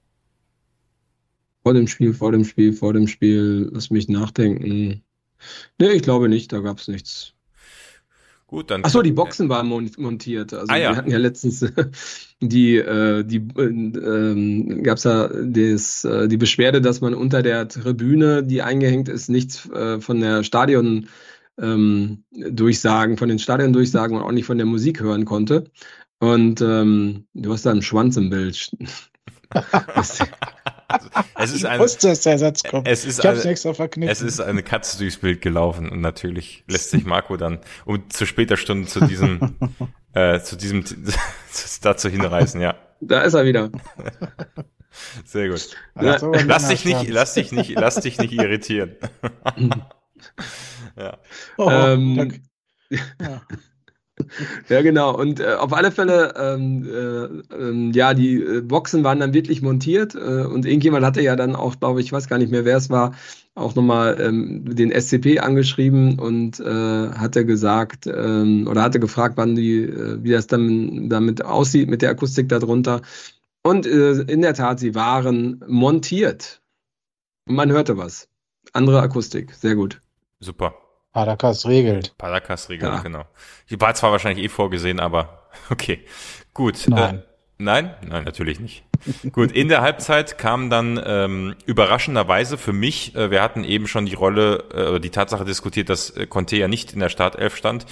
Vor dem Spiel, vor dem Spiel, vor dem Spiel, lass mich nachdenken. Nee, ich glaube nicht, da gab's nichts. Gut, dann... Ach so, die Boxen waren mon montiert. Also Ah, ja. wir hatten ja letztens die, äh, die äh, ähm, gab's ja das, äh, die Beschwerde, dass man unter der Tribüne, die eingehängt ist, nichts äh, von der Stadion ähm, Durchsagen, von den Stadiondurchsagen und auch nicht von der Musik hören konnte. Und ähm, du hast da einen Schwanz im Bild. Das, Es ist Ich ein, wusste, dass der Satz kommt. es ist Ich hab's eine, extra verkniffen. es ist eine Katze durchs Bild gelaufen und natürlich lässt sich Marco dann um zu später Stunde zu diesem, äh, zu diesem, dazu hinreißen, ja. da ist er wieder. Sehr gut. Das ist aber ein Lass dich nicht, Schwanz. lass dich nicht, lass dich nicht irritieren. Ja. Oh, Ähm, danke. Ja. Ja, genau. Und äh, auf alle Fälle, ähm, äh, ähm, ja, die äh, Boxen waren dann wirklich montiert äh, und irgendjemand hatte ja dann auch, glaube ich, ich weiß gar nicht mehr, wer es war, auch nochmal ähm, den S C P angeschrieben und äh, hatte gesagt ähm, oder hatte gefragt, wann die, äh, wie das dann damit aussieht mit der Akustik darunter. Und äh, in der Tat, sie waren montiert. Und man hörte was. Andere Akustik, sehr gut. Super. Paracas regelt. Paracas-Regeln, Ja. genau. Die war zwar wahrscheinlich eh vorgesehen, aber okay. Gut. Nein. Äh, nein? Nein, natürlich nicht. Gut, in der Halbzeit kam dann ähm, überraschenderweise für mich, äh, wir hatten eben schon die Rolle, äh, die Tatsache diskutiert, dass äh, Conte ja nicht in der Startelf stand,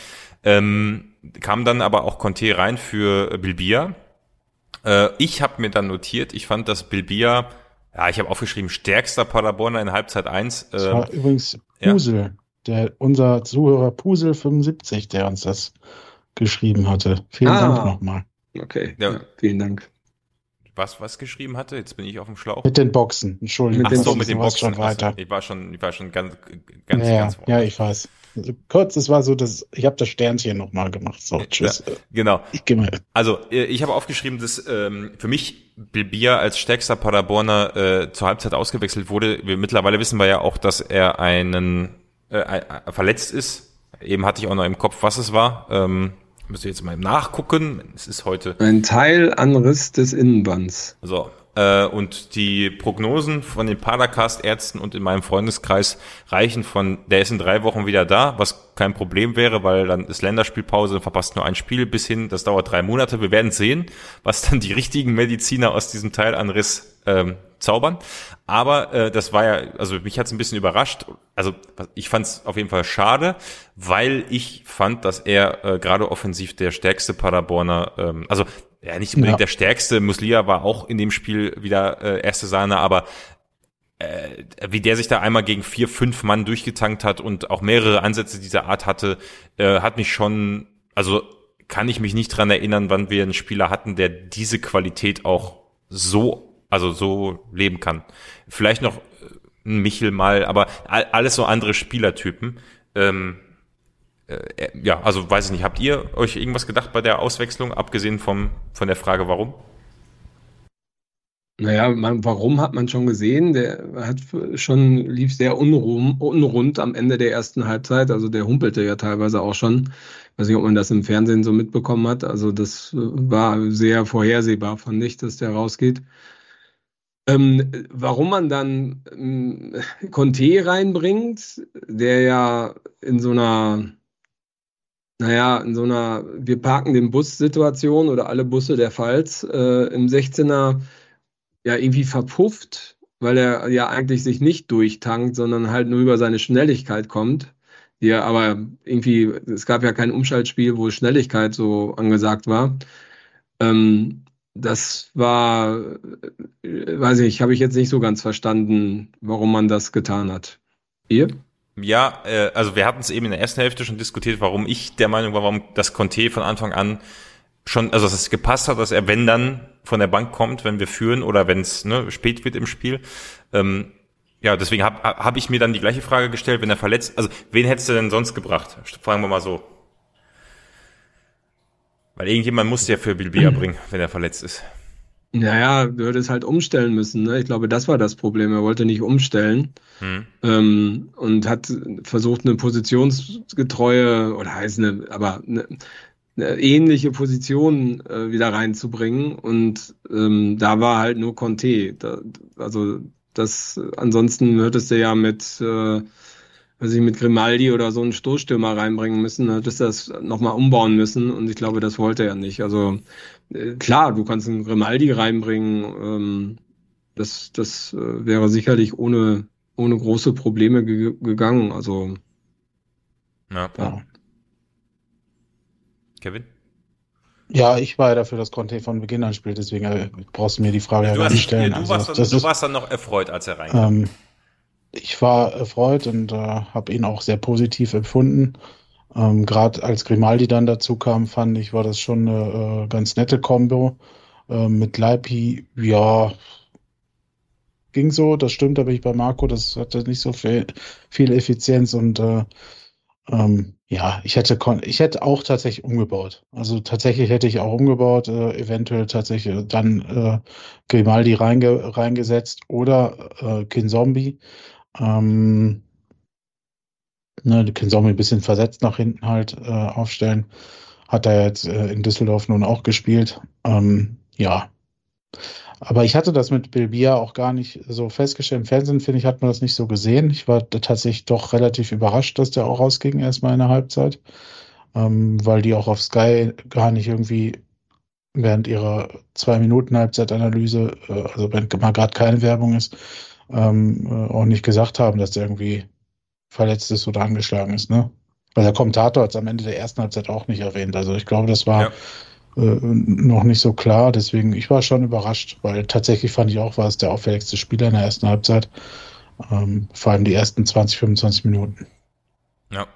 ähm, kam dann aber auch Conte rein für äh, Bilbia. Äh, ich habe mir dann notiert, ich fand, dass Bilbia, ja, ich habe aufgeschrieben, stärkster Paderborner in Halbzeit eins. Das Äh, war übrigens ja. Pusel, der, unser Zuhörer Pusel fünfundsiebzig, der uns das geschrieben hatte. Vielen Ah. Dank nochmal. Okay, Ja. ja, vielen Dank. was was geschrieben hatte, jetzt bin ich auf dem Schlauch. Mit den Boxen, Entschuldigung. Mit Ach den so, Boxen, mit den du warst Boxen. schon weiter. Also, ich war schon, ich war schon ganz, ganz, ja, ganz ja, ich weiß. Also, kurz, es war so, dass ich habe das Sternchen nochmal gemacht. So, tschüss. Ja, genau. Ich gehe mal. Also, äh, ich habe aufgeschrieben, dass ähm, für mich Bilbia als stärkster Paderborner äh, zur Halbzeit ausgewechselt wurde. Wir, mittlerweile wissen wir ja auch, dass er einen äh, äh, verletzt ist. Eben hatte ich auch noch im Kopf, was es war. Ähm, müsst ihr jetzt mal nachgucken. Es ist heute Ein Teilanriss des Innenbands. so. Äh, und die Prognosen von den Padercast-Ärzten und in meinem Freundeskreis reichen von, der ist in drei Wochen wieder da, was kein Problem wäre, weil dann ist Länderspielpause, verpasst nur ein Spiel bis hin, das dauert drei Monate. Wir werden sehen, was dann die richtigen Mediziner aus diesem Teilanriss ähm, zaubern. Aber äh, das war ja, also mich hat's ein bisschen überrascht. Also ich fand's auf jeden Fall schade, weil ich fand, dass er äh, gerade offensiv der stärkste Paderborner, ähm, also ja, nicht unbedingt Ja. der stärkste. Muslia war auch in dem Spiel wieder äh, erste Sahne, aber äh, wie der sich da einmal gegen vier, fünf Mann durchgetankt hat und auch mehrere Ansätze dieser Art hatte, äh, hat mich schon, also kann ich mich nicht dran erinnern, wann wir einen Spieler hatten, der diese Qualität auch so, also so leben kann. Vielleicht noch ein Michel mal, aber all, alles so andere Spielertypen. Ähm, Äh, ja, also weiß ich nicht, habt ihr euch irgendwas gedacht bei der Auswechslung, abgesehen vom von der Frage, warum? Naja, man, warum hat man schon gesehen? Der hat schon, lief sehr unrum, unrund am Ende der ersten Halbzeit. Also der humpelte ja teilweise auch schon. Ich weiß nicht, ob man das im Fernsehen so mitbekommen hat. Also das war sehr vorhersehbar, fand ich, dass der rausgeht. Ähm, warum man dann ähm, Conte reinbringt, der ja in so einer Naja, in so einer wir parken den Bus-Situation oder alle Busse der Pfalz äh, im sechzehner ja irgendwie verpufft, weil er ja eigentlich sich nicht durchtankt, sondern halt nur über seine Schnelligkeit kommt. Die er aber irgendwie, es gab ja kein Umschaltspiel, wo Schnelligkeit so angesagt war. Ähm, das war, äh, weiß ich, habe ich jetzt nicht so ganz verstanden, warum man das getan hat. Ihr? Ja, äh, also wir hatten es eben in der ersten Hälfte schon diskutiert, warum ich der Meinung war, warum das Conte von Anfang an schon, also dass es gepasst hat, dass er, wenn dann von der Bank kommt, wenn wir führen oder wenn es ne, spät wird im Spiel. Ähm, ja, deswegen habe hab ich mir dann die gleiche Frage gestellt, wenn er verletzt, also wen hättest du denn sonst gebracht? Fragen wir mal so. Weil irgendjemand muss ja für Bilbia bringen, wenn er verletzt ist. Naja, du hättest halt umstellen müssen. Ne? Ich glaube, das war das Problem. Er wollte nicht umstellen Hm. ähm, und hat versucht, eine positionsgetreue oder heißt eine, aber eine, eine ähnliche Position äh, wieder reinzubringen. Und ähm, da war halt nur Conte. Da, also das, ansonsten hättest du ja mit, äh, weiß ich, mit Grimaldi oder so einen Stoßstürmer reinbringen müssen, hättest du das nochmal umbauen müssen. Und ich glaube, das wollte er nicht. Also äh, klar, du kannst einen Grimaldi reinbringen. Ähm, das das äh, wäre sicherlich ohne ohne große Probleme ge gegangen. Also Ja. ja. Kevin? Ja, ich war ja dafür, dass Conte von Beginn an spielt, deswegen äh, brauchst du mir die Frage ja Du, gar nicht hast, stellen. du, Also, warst dann, das du ist, warst dann noch erfreut, als er reinkam. ähm, ich war erfreut und äh, habe ihn auch sehr positiv empfunden. Ähm, Gerade als Grimaldi dann dazu kam, fand ich, war das schon eine äh, ganz nette Kombo. Äh, mit Leipi, ja, ging so, das stimmt, aber ich bei Marco, das hatte nicht so viel, viel Effizienz und äh, Ähm, ja, ich hätte kon ich hätte auch tatsächlich umgebaut. Also tatsächlich hätte ich auch umgebaut, äh, eventuell tatsächlich dann äh, Grimaldi reinge reingesetzt oder äh, Kinzombie. Ähm, ne, Kinzombie ein bisschen versetzt nach hinten halt äh, aufstellen. Hat er jetzt äh, in Düsseldorf nun auch gespielt. Ähm, ja, aber ich hatte das mit Bilbia auch gar nicht so festgestellt. Im Fernsehen, finde ich, hat man das nicht so gesehen. Ich war da tatsächlich doch relativ überrascht, dass der auch rausging, erstmal in der Halbzeit, ähm, weil die auch auf Sky gar nicht irgendwie während ihrer zwei Minuten Halbzeitanalyse, äh, also wenn mal gerade keine Werbung ist, ähm, äh, auch nicht gesagt haben, dass der irgendwie verletzt ist oder angeschlagen ist, ne? Weil der Kommentator hat es am Ende der ersten Halbzeit auch nicht erwähnt. Also ich glaube, das war Ja. äh, noch nicht so klar. Deswegen, ich war schon überrascht, weil tatsächlich fand ich auch, war es der auffälligste Spieler in der ersten Halbzeit. Ähm, vor allem die ersten zwanzig, fünfundzwanzig Minuten. Ja.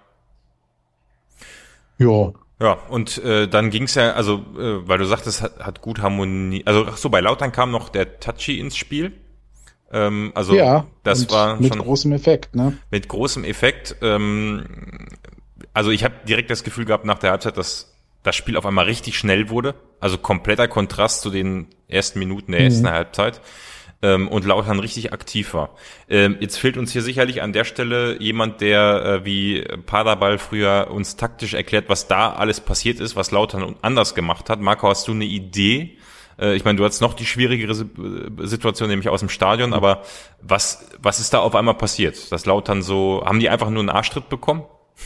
Ja. Ja, und äh, dann ging's ja, also, äh, weil du sagtest, hat, hat gut Harmonie, also ach so, bei Lautern kam noch der Tachi ins Spiel. Ähm, also Ja, das und war mit schon großem Effekt, ne? mit großem Effekt. Ähm, also ich habe direkt das Gefühl gehabt nach der Halbzeit, dass das Spiel auf einmal richtig schnell wurde. Also kompletter Kontrast zu den ersten Minuten der ersten Mhm. Halbzeit. Ähm, und Lautern richtig aktiv war. Ähm, jetzt fehlt uns hier sicherlich an der Stelle jemand, der äh, wie Paderball früher uns taktisch erklärt, was da alles passiert ist, was Lautern anders gemacht hat. Marco, hast du eine Idee? Äh, ich meine, du hattest noch die schwierigere Si- Situation, nämlich aus dem Stadion, aber was was ist da auf einmal passiert? Dass Lautern so, haben die einfach nur einen Arschtritt bekommen?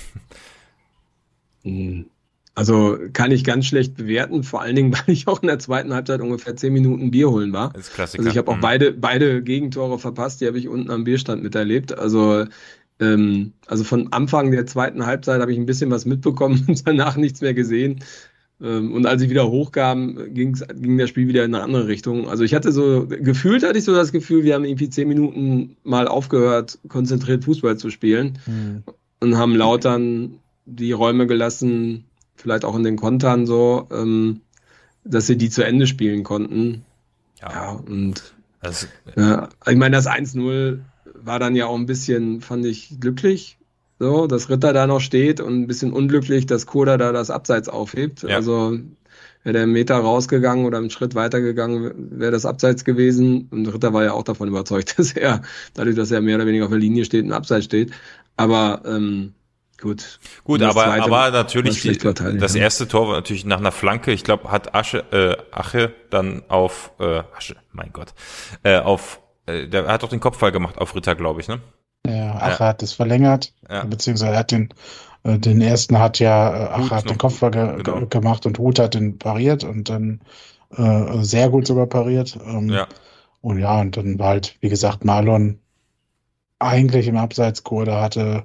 Hm. Also kann ich ganz schlecht bewerten, vor allen Dingen, weil ich auch in der zweiten Halbzeit ungefähr zehn Minuten Bier holen war. Das ist Klassiker. Also ich habe auch Mhm. beide beide Gegentore verpasst, die habe ich unten am Bierstand miterlebt. Also ähm, also von Anfang der zweiten Halbzeit habe ich ein bisschen was mitbekommen und danach nichts mehr gesehen. Ähm, und als ich wieder hochkam, ging's, ging das Spiel wieder in eine andere Richtung. Also ich hatte so, gefühlt hatte ich so das Gefühl, wir haben irgendwie zehn Minuten mal aufgehört, konzentriert Fußball zu spielen Mhm. und haben Lautern die Räume gelassen, vielleicht auch in den Kontern so, ähm, dass sie die zu Ende spielen konnten. Ja, Ja, und das, ja, ich meine, das eins null war dann ja auch ein bisschen, fand ich, glücklich, so, dass Ritter da noch steht und ein bisschen unglücklich, dass Kurda da das Abseits aufhebt. ja. Also wäre der einen Meter rausgegangen oder einen Schritt weitergegangen, wäre das Abseits gewesen. Und Ritter war ja auch davon überzeugt, dass er, dadurch, dass er mehr oder weniger auf der Linie steht, ein Abseits steht. Aber ähm, gut. Gut, Und das aber zweite aber war natürlich schlecht die, verteidigt, das ja. erste Tor war natürlich nach einer Flanke. Ich glaube, hat Asche, äh, Ache dann auf äh, Asche, mein Gott, äh, auf äh, der hat doch den Kopfball gemacht auf Ritter, glaube ich, ne? Ja, Ja, Ache hat es verlängert, ja. beziehungsweise er hat den, äh, den ersten hat ja, äh, Ache Hut hat den noch, Kopfball ge genau. ge gemacht und Hut hat den pariert und dann äh, sehr gut sogar pariert. Ähm, Ja, und ja, und dann war halt, wie gesagt, Marlon eigentlich im Abseitskurve hatte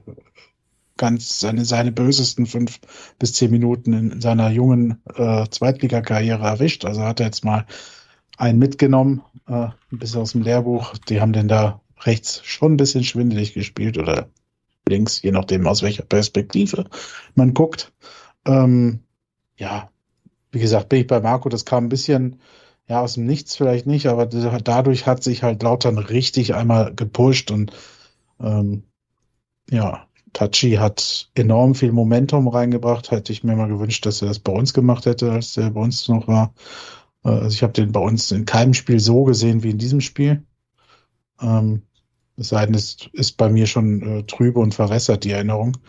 ganz seine, seine bösesten fünf bis zehn Minuten in seiner jungen äh, Zweitligakarriere erwischt. Also hat er jetzt mal einen mitgenommen, äh, bis aus dem Lehrbuch. Die haben den da rechts schon ein bisschen schwindelig gespielt oder links, je nachdem aus welcher Perspektive man guckt. Ähm, ja, wie gesagt, bin ich bei Marco, das kam ein bisschen, ja, aus dem Nichts vielleicht nicht, aber dadurch hat sich halt Lautern richtig einmal gepusht und ähm, ja, Tachi hat enorm viel Momentum reingebracht. Hätte ich mir mal gewünscht, dass er das bei uns gemacht hätte, als der bei uns noch war. Äh, Also ich habe den bei uns in keinem Spiel so gesehen wie in diesem Spiel. Ähm, es sei denn, es ist bei mir schon äh, trübe und verwässert, die Erinnerung.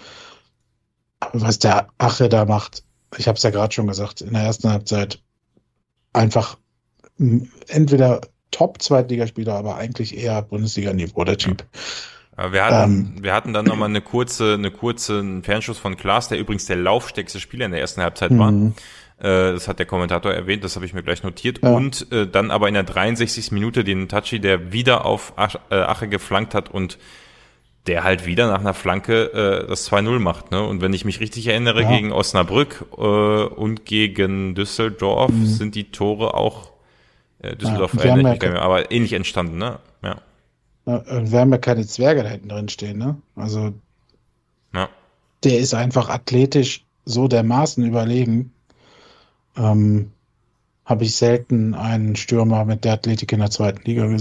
Aber was der Ache da macht, ich habe es ja gerade schon gesagt, in der ersten Halbzeit einfach m, entweder Top-Zweitligaspieler, aber eigentlich eher Bundesliga-Niveau, der ja. Typ. Aber wir Ähm, hatten, wir hatten dann nochmal eine kurze, eine kurze einen Fernschuss von Klaas, der übrigens der laufstärkste Spieler in der ersten Halbzeit war. mh, Äh, das hat der Kommentator erwähnt, das habe ich mir gleich notiert. ja, Und äh, dann aber in der dreiundsechzigsten Minute den Tachi, der wieder auf Ach, äh, Ache geflankt hat und der halt wieder nach einer Flanke äh, das zwei null macht. Ne? Und wenn ich mich richtig erinnere, ja, gegen Osnabrück äh, und gegen Düsseldorf mh, sind die Tore auch, äh, ja. Düsseldorf Und wir erinnere haben ich ja, mich gar nicht mehr, aber ähnlich entstanden. Ne? Ja, äh, wir haben ja keine Zwerge da hinten drin stehen, ne? Also ja, der ist einfach athletisch so dermaßen überlegen. Ähm, Habe ich selten einen Stürmer mit der Athletik in der zweiten Liga gesehen.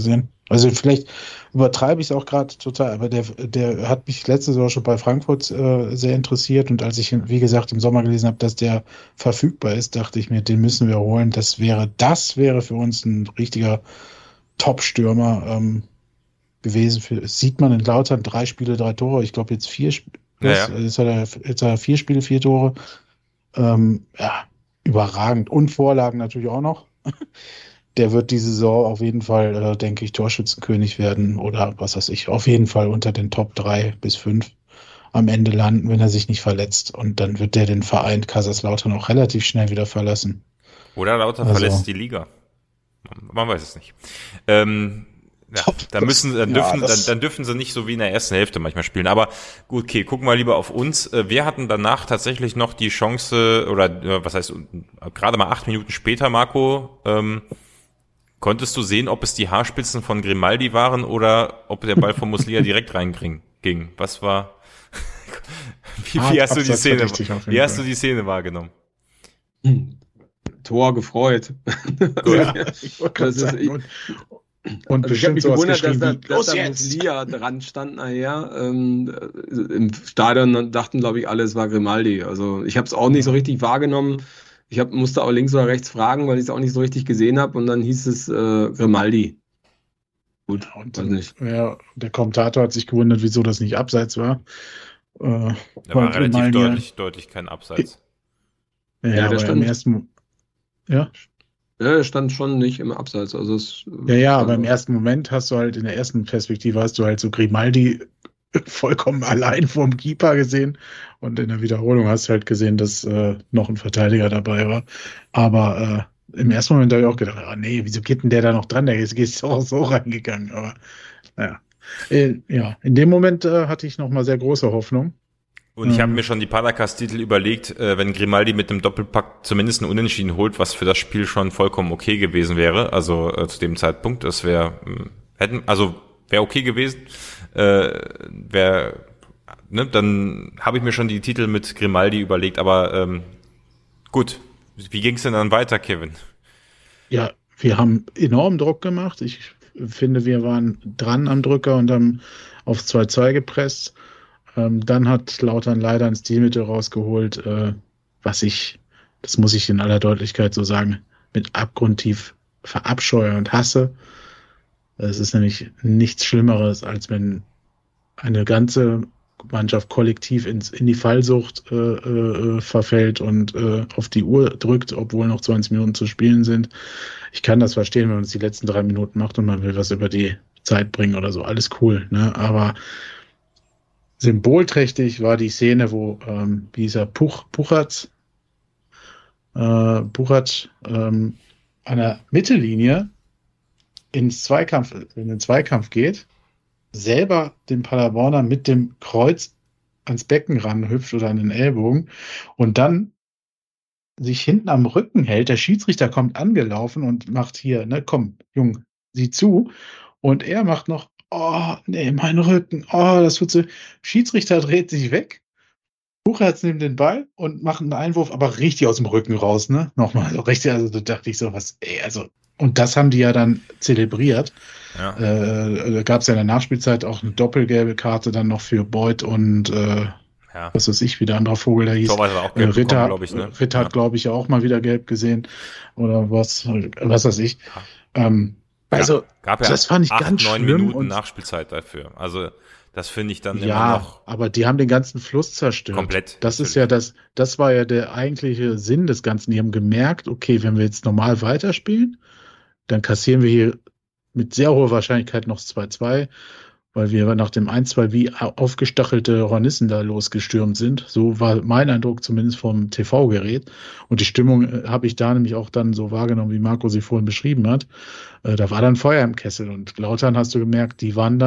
Also vielleicht übertreibe ich es auch gerade total, aber der, der hat mich letztes Jahr schon bei Frankfurt äh, sehr interessiert und als ich, wie gesagt, im Sommer gelesen habe, dass der verfügbar ist, dachte ich mir, den müssen wir holen. Das wäre, das wäre für uns ein richtiger Top-Stürmer ähm, gewesen. Für, das sieht man in Lautern, drei Spiele, drei Tore. Ich glaube jetzt vier, Sp- Ja, plus, ja. jetzt, hat er, jetzt hat er vier Spiele, vier Tore. Ähm, ja, überragend. Und Vorlagen natürlich auch noch. Der wird diese Saison auf jeden Fall, äh, denke ich, Torschützenkönig werden oder was weiß ich, auf jeden Fall unter den Top drei bis fünf am Ende landen, wenn er sich nicht verletzt. Und dann wird der den Verein Kaiserslautern auch relativ schnell wieder verlassen. Oder Lauter Also- verlässt die Liga. Man, man weiß es nicht. Ähm, ja, Top, da das- müssen, dann ja, dürfen, das- dann, dann dürfen sie nicht so wie in der ersten Hälfte manchmal spielen. Aber gut, okay, gucken wir lieber auf uns. Äh, Wir hatten danach tatsächlich noch die Chance, oder äh, was heißt, gerade mal acht Minuten später, Marco, ähm, konntest du sehen, ob es die Haarspitzen von Grimaldi waren oder ob der Ball von Muslia direkt reinging? Ging. Was war? wie, wie hast du die Abseits Szene? verdächtig auf jeden Wie hast Fall. du die Szene wahrgenommen? Tor gefreut. Ja, ich wollte gerade Das ist- sagen. ich- Und, und Also ich habe bestimmt mich sowas gewundert, dass geschrieben da, wie, dass los da jetzt! Muslia dran stand nachher. Ähm, äh, Im Stadion dachten, glaube ich, alle, es war Grimaldi. Also ich habe es auch nicht so richtig wahrgenommen. Ich hab, musste auch links oder rechts fragen, weil ich es auch nicht so richtig gesehen habe. Und dann hieß es äh, Grimaldi. Gut, Ja, und weiß dann, nicht. ja, der Kommentator hat sich gewundert, wieso das nicht abseits war. Äh, Da war weil relativ Grimaldi- deutlich, deutlich kein Abseits. Ja, Ja, ja der aber stand- im ersten, ja, Ja, er stand schon nicht im Abseits. Also es, ja, ja, also, aber im ersten Moment hast du halt, in der ersten Perspektive hast du halt so Grimaldi vollkommen allein vorm Keeper gesehen und in der Wiederholung hast du halt gesehen, dass äh, noch ein Verteidiger dabei war. Aber äh, im ersten Moment habe ich auch gedacht, ah, nee, wieso geht denn der da noch dran? Der ist, ist auch so reingegangen. Aber naja, äh, ja, in dem Moment äh, hatte ich noch mal sehr große Hoffnung. Und ich habe Ähm. mir schon die Padercast-Titel überlegt, äh, wenn Grimaldi mit dem Doppelpack zumindest einen Unentschieden holt, was für das Spiel schon vollkommen okay gewesen wäre. Also äh, zu dem Zeitpunkt, das wäre hätten, also wäre okay gewesen. Äh, wäre, ne, dann habe ich mir schon die Titel mit Grimaldi überlegt. Aber ähm, gut, wie ging es denn dann weiter, Kevin? Ja, wir haben enorm Druck gemacht. Ich finde, wir waren dran am Drücker und haben auf zwei zwei gepresst. Ähm, dann hat Lautern leider ein Stilmittel rausgeholt, äh, was ich, das muss ich in aller Deutlichkeit so sagen, mit abgrundtief verabscheue und hasse. Es ist nämlich nichts Schlimmeres, als wenn eine ganze Mannschaft kollektiv ins, in die Fallsucht äh, äh, verfällt und äh, auf die Uhr drückt, obwohl noch zwanzig Minuten zu spielen sind. Ich kann das verstehen, wenn man es die letzten drei Minuten macht und man will was über die Zeit bringen oder so. Alles cool, ne? Aber symbolträchtig war die Szene, wo ähm, dieser Puch, Puchatz, äh, Puchatz ähm, an der Mittellinie ins Zweikampf, in den Zweikampf geht, selber den Paderborner mit dem Kreuz ans Becken ranhüpft oder an den Ellbogen und dann sich hinten am Rücken hält. Der Schiedsrichter kommt angelaufen und macht hier, ne, komm, Jung, sieh zu. Und er macht noch, oh, nee, mein Rücken, oh, das tut so. Schiedsrichter dreht sich weg. Buchherz nimmt den Ball und macht einen Einwurf, aber richtig aus dem Rücken raus, ne? Nochmal, so richtig, also da dachte ich so, was, ey, also, und das haben die ja dann zelebriert. Ja. Äh, da gab es ja in der Nachspielzeit auch eine doppelgelbe Karte dann noch für Beuth und äh, Ja. was weiß ich, wie der andere Vogel da hieß. Torwart hat auch Äh, gelb Ritter, bekommen, glaube ich, ne? Ritter Ja. hat, glaube ich, auch mal wieder gelb gesehen. Oder was, was weiß ich. Ähm, also, Gab ja das fand ich acht, ganz neun schlimm. Minuten Und, Nachspielzeit dafür. Also das finde ich dann immer ja, noch aber die haben den ganzen Fluss zerstört. komplett. Das ist ja das, das war ja der eigentliche Sinn des Ganzen. Die haben gemerkt, okay, wenn wir jetzt normal weiterspielen, dann kassieren wir hier mit sehr hoher Wahrscheinlichkeit noch zwei zwei, weil wir nach dem eins zwei wie aufgestachelte Hornissen da losgestürmt sind. So war mein Eindruck zumindest vom T V-Gerät. Und die Stimmung äh, habe ich da nämlich auch dann so wahrgenommen, wie Marco sie vorhin beschrieben hat. Äh, da war dann Feuer im Kessel. Und Lautern hast du gemerkt, die waren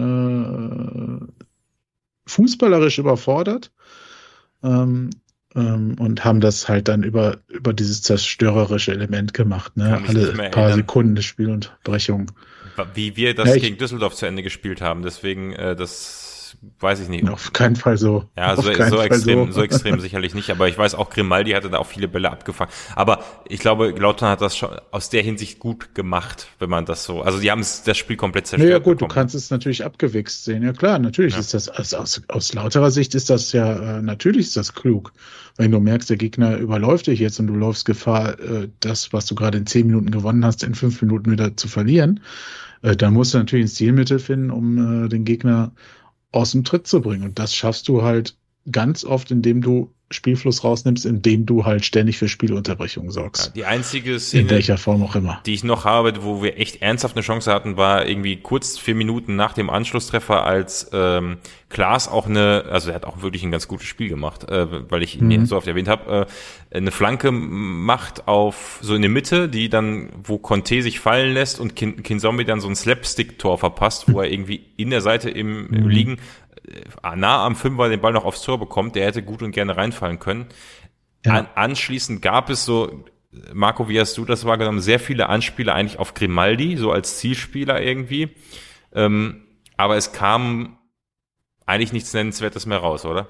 dann äh, fußballerisch überfordert. Ähm, ähm, und haben das halt dann über, über dieses zerstörerische Element gemacht. Ne? Kann mich Alle nicht mehr paar erinnern. Sekunden des Spielunterbrechung. Wie wir das Ja, ich- gegen Düsseldorf zu Ende gespielt haben. Deswegen, äh, das weiß ich nicht. Auf keinen Fall so. Ja, so, so extrem, so. so extrem sicherlich nicht. Aber ich weiß auch, Grimaldi hatte da auch viele Bälle abgefangen. Aber ich glaube, Lautern hat das schon aus der Hinsicht gut gemacht, wenn man das so, also die haben das Spiel komplett zerstört. Ja, gut, bekommen. Du kannst es natürlich abgewichst sehen. Ja klar, natürlich ja. ist das, also aus, aus lauterer Sicht ist das ja, äh, natürlich ist das klug. Wenn du merkst, der Gegner überläuft dich jetzt und du läufst Gefahr, äh, das, was du gerade in zehn Minuten gewonnen hast, in fünf Minuten wieder zu verlieren, äh, dann musst du natürlich ein Stilmittel finden, um äh, den Gegner aus dem Tritt zu bringen. Und das schaffst du halt ganz oft, indem du Spielfluss rausnimmst, indem du halt ständig für Spielunterbrechungen sorgst. Ja, die einzige Szene, in welcher Form auch immer, die ich noch habe, wo wir echt ernsthaft eine Chance hatten, war irgendwie kurz vier Minuten nach dem Anschlusstreffer, als ähm, Klaas auch eine, also er hat auch wirklich ein ganz gutes Spiel gemacht, äh, weil ich ihn mhm. so oft erwähnt habe, äh, eine Flanke macht auf so in der Mitte, die dann, wo Conte sich fallen lässt und Kin- Kinzombie dann so ein Slapstick-Tor verpasst, wo er irgendwie in der Seite im, im mhm. Liegen nah am Fünfer den Ball noch aufs Tor bekommt, der hätte gut und gerne reinfallen können. Ja. An, anschließend gab es so, Marco, wie hast du das wahrgenommen, sehr viele Anspiele eigentlich auf Grimaldi, so als Zielspieler irgendwie. Ähm, aber es kam eigentlich nichts Nennenswertes mehr raus, oder?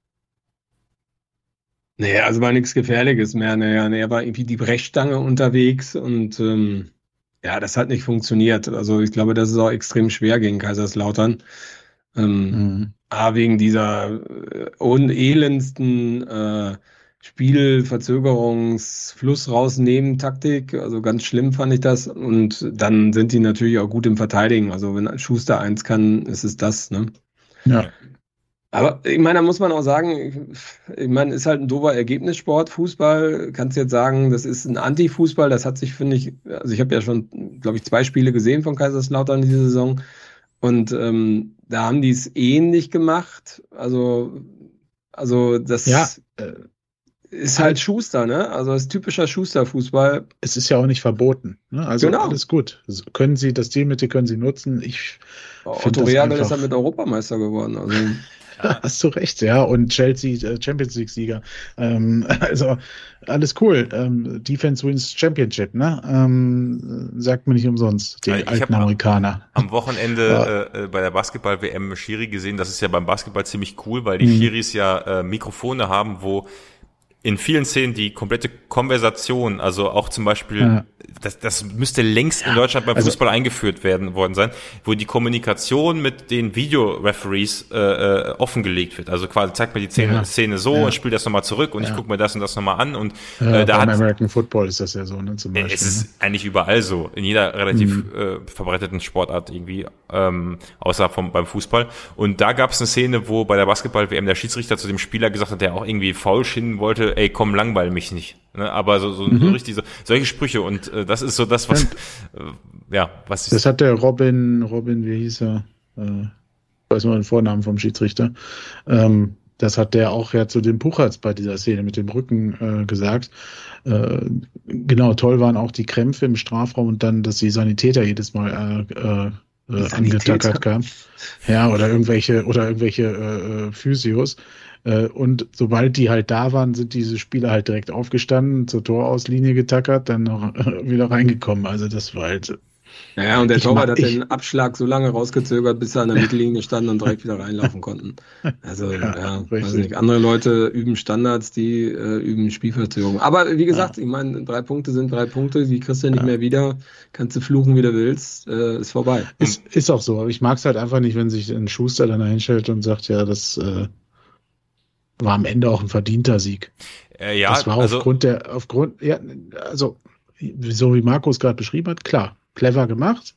Nee, also war nichts Gefährliches mehr. Naja, nee, er war irgendwie die Brechstange unterwegs und ähm, ja, das hat nicht funktioniert. Also ich glaube, das ist auch extrem schwer gegen Kaiserslautern. Ähm, mhm. A, wegen dieser äh, unelendsten äh, Spielverzögerungs-Fluss rausnehmen Taktik, also ganz schlimm fand ich das, und dann sind die natürlich auch gut im Verteidigen, also wenn Schuster eins kann, ist es das, ne? Ja. Aber ich meine, da muss man auch sagen, ich meine, ist halt ein doofer Ergebnissport, Fußball, kannst jetzt sagen, das ist ein Anti-Fußball, das hat sich, finde ich, also ich habe ja schon, glaube ich, zwei Spiele gesehen von Kaiserslautern diese Saison. Und ähm, da haben die es ähnlich gemacht. Also, also das ja, äh, ist halt Schuster, ne? Also das ist typischer Schuster-Fußball. Es ist ja auch nicht verboten. Ne? Also genau. Alles gut. Also können Sie, das Stilmittel können Sie nutzen. Ich Otto Rehagel ist ja mit Europameister geworden. Also ja, hast du recht, ja. Und Chelsea äh, Champions League-Sieger. Ähm, also alles cool. Ähm, Defense wins Championship, ne? Ähm, sagt man nicht umsonst, die ich alten Amerikaner. Am, am Wochenende ja. äh, bei der Basketball-W M Schiri gesehen, das ist ja beim Basketball ziemlich cool, weil die mhm. Schiris ja äh, Mikrofone haben, wo in vielen Szenen die komplette Konversation, also auch zum Beispiel, ja. das, das müsste längst in Deutschland beim also, Fußball eingeführt werden worden sein, wo die Kommunikation mit den Videoreferees äh, äh, offengelegt wird. Also quasi zeigt mir die Szene, ja. Szene so ja. und spielt das nochmal zurück und ja. ich gucke mir das und das nochmal an. Und ja, äh, da beim hat American Football ist das ja so, ne, zum Beispiel. Es ist ne? eigentlich überall so, in jeder relativ mhm. äh, verbreiteten Sportart irgendwie, ähm, außer vom beim Fußball. Und da gab es eine Szene, wo bei der Basketball-W M der Schiedsrichter zu dem Spieler gesagt hat, der auch irgendwie faul schinden wollte, ey, komm, langweil mich nicht. Ne? Aber so, so, mhm. so richtig so, solche Sprüche und äh, das ist so das, was, äh, ja, was ist. Das hat der Robin, Robin, wie hieß er? Äh, weiß mal den Vornamen vom Schiedsrichter. Ähm, das hat der auch ja zu dem Puchertz bei dieser Szene mit dem Rücken äh, gesagt. Äh, genau, toll waren auch die Krämpfe im Strafraum und dann, dass die Sanitäter jedes Mal äh, äh, äh, angetackert kamen. Ja, oder irgendwelche, oder irgendwelche äh, Physios. Und sobald die halt da waren, sind diese Spieler halt direkt aufgestanden, zur Torauslinie getackert, dann noch wieder reingekommen. Also das war halt. Ja, und der Torwart hat den Abschlag so lange rausgezögert, bis er an der Mittellinie standen und direkt wieder reinlaufen konnten. Also, ja, ja weiß nicht. Andere Leute üben Standards, die äh, üben Spielverzögerung. Aber wie gesagt, ja. ich meine, drei Punkte sind drei Punkte, die kriegst du nicht ja. mehr wieder. Kannst du fluchen, wie du willst, äh, ist vorbei. Ist, ist auch so, aber ich mag es halt einfach nicht, wenn sich ein Schuster dann einstellt und sagt, ja, das äh, war am Ende auch ein verdienter Sieg. Äh, ja, das war also, aufgrund der, aufgrund, ja, also, so wie Markus gerade beschrieben hat, klar, clever gemacht.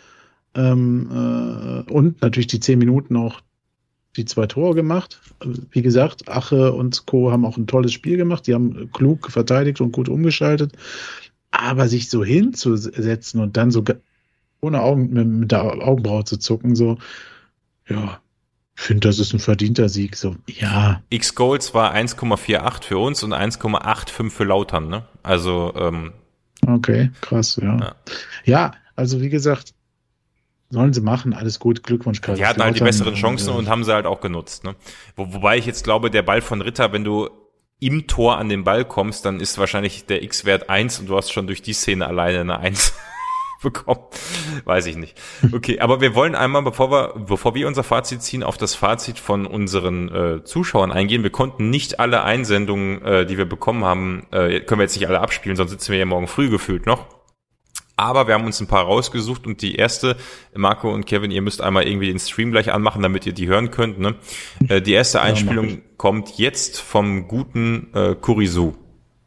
Ähm, äh, und natürlich die zehn Minuten auch die zwei Tore gemacht. Wie gesagt, Ache und Co. haben auch ein tolles Spiel gemacht. Die haben klug verteidigt und gut umgeschaltet. Aber sich so hinzusetzen und dann so ohne Augen, mit der Augenbraue zu zucken, so, ja, ich finde, das ist ein verdienter Sieg. So, ja. X-Goals war eins Komma achtundvierzig für uns und eins Komma fünfundachtzig für Lautern, ne? Also, ähm, okay, krass, ja. ja. Ja, also wie gesagt, sollen sie machen, alles gut, Glückwunsch. Die hatten halt die besseren Chancen und, und haben sie halt auch genutzt, ne? Wo, wobei ich jetzt glaube, der Ball von Ritter, wenn du im Tor an den Ball kommst, dann ist wahrscheinlich der X-Wert eins und du hast schon durch die Szene alleine eine eins. bekommen. Weiß ich nicht. Okay, aber wir wollen einmal, bevor wir, bevor wir unser Fazit ziehen, auf das Fazit von unseren äh, Zuschauern eingehen. Wir konnten nicht alle Einsendungen, äh, die wir bekommen haben, äh, können wir jetzt nicht alle abspielen, sonst sitzen wir ja morgen früh gefühlt noch. Aber wir haben uns ein paar rausgesucht und die erste, Marco und Kevin, ihr müsst einmal irgendwie den Stream gleich anmachen, damit ihr die hören könnt. Ne? Äh, die erste Einspielung ja, kommt jetzt vom guten äh, Kurisu.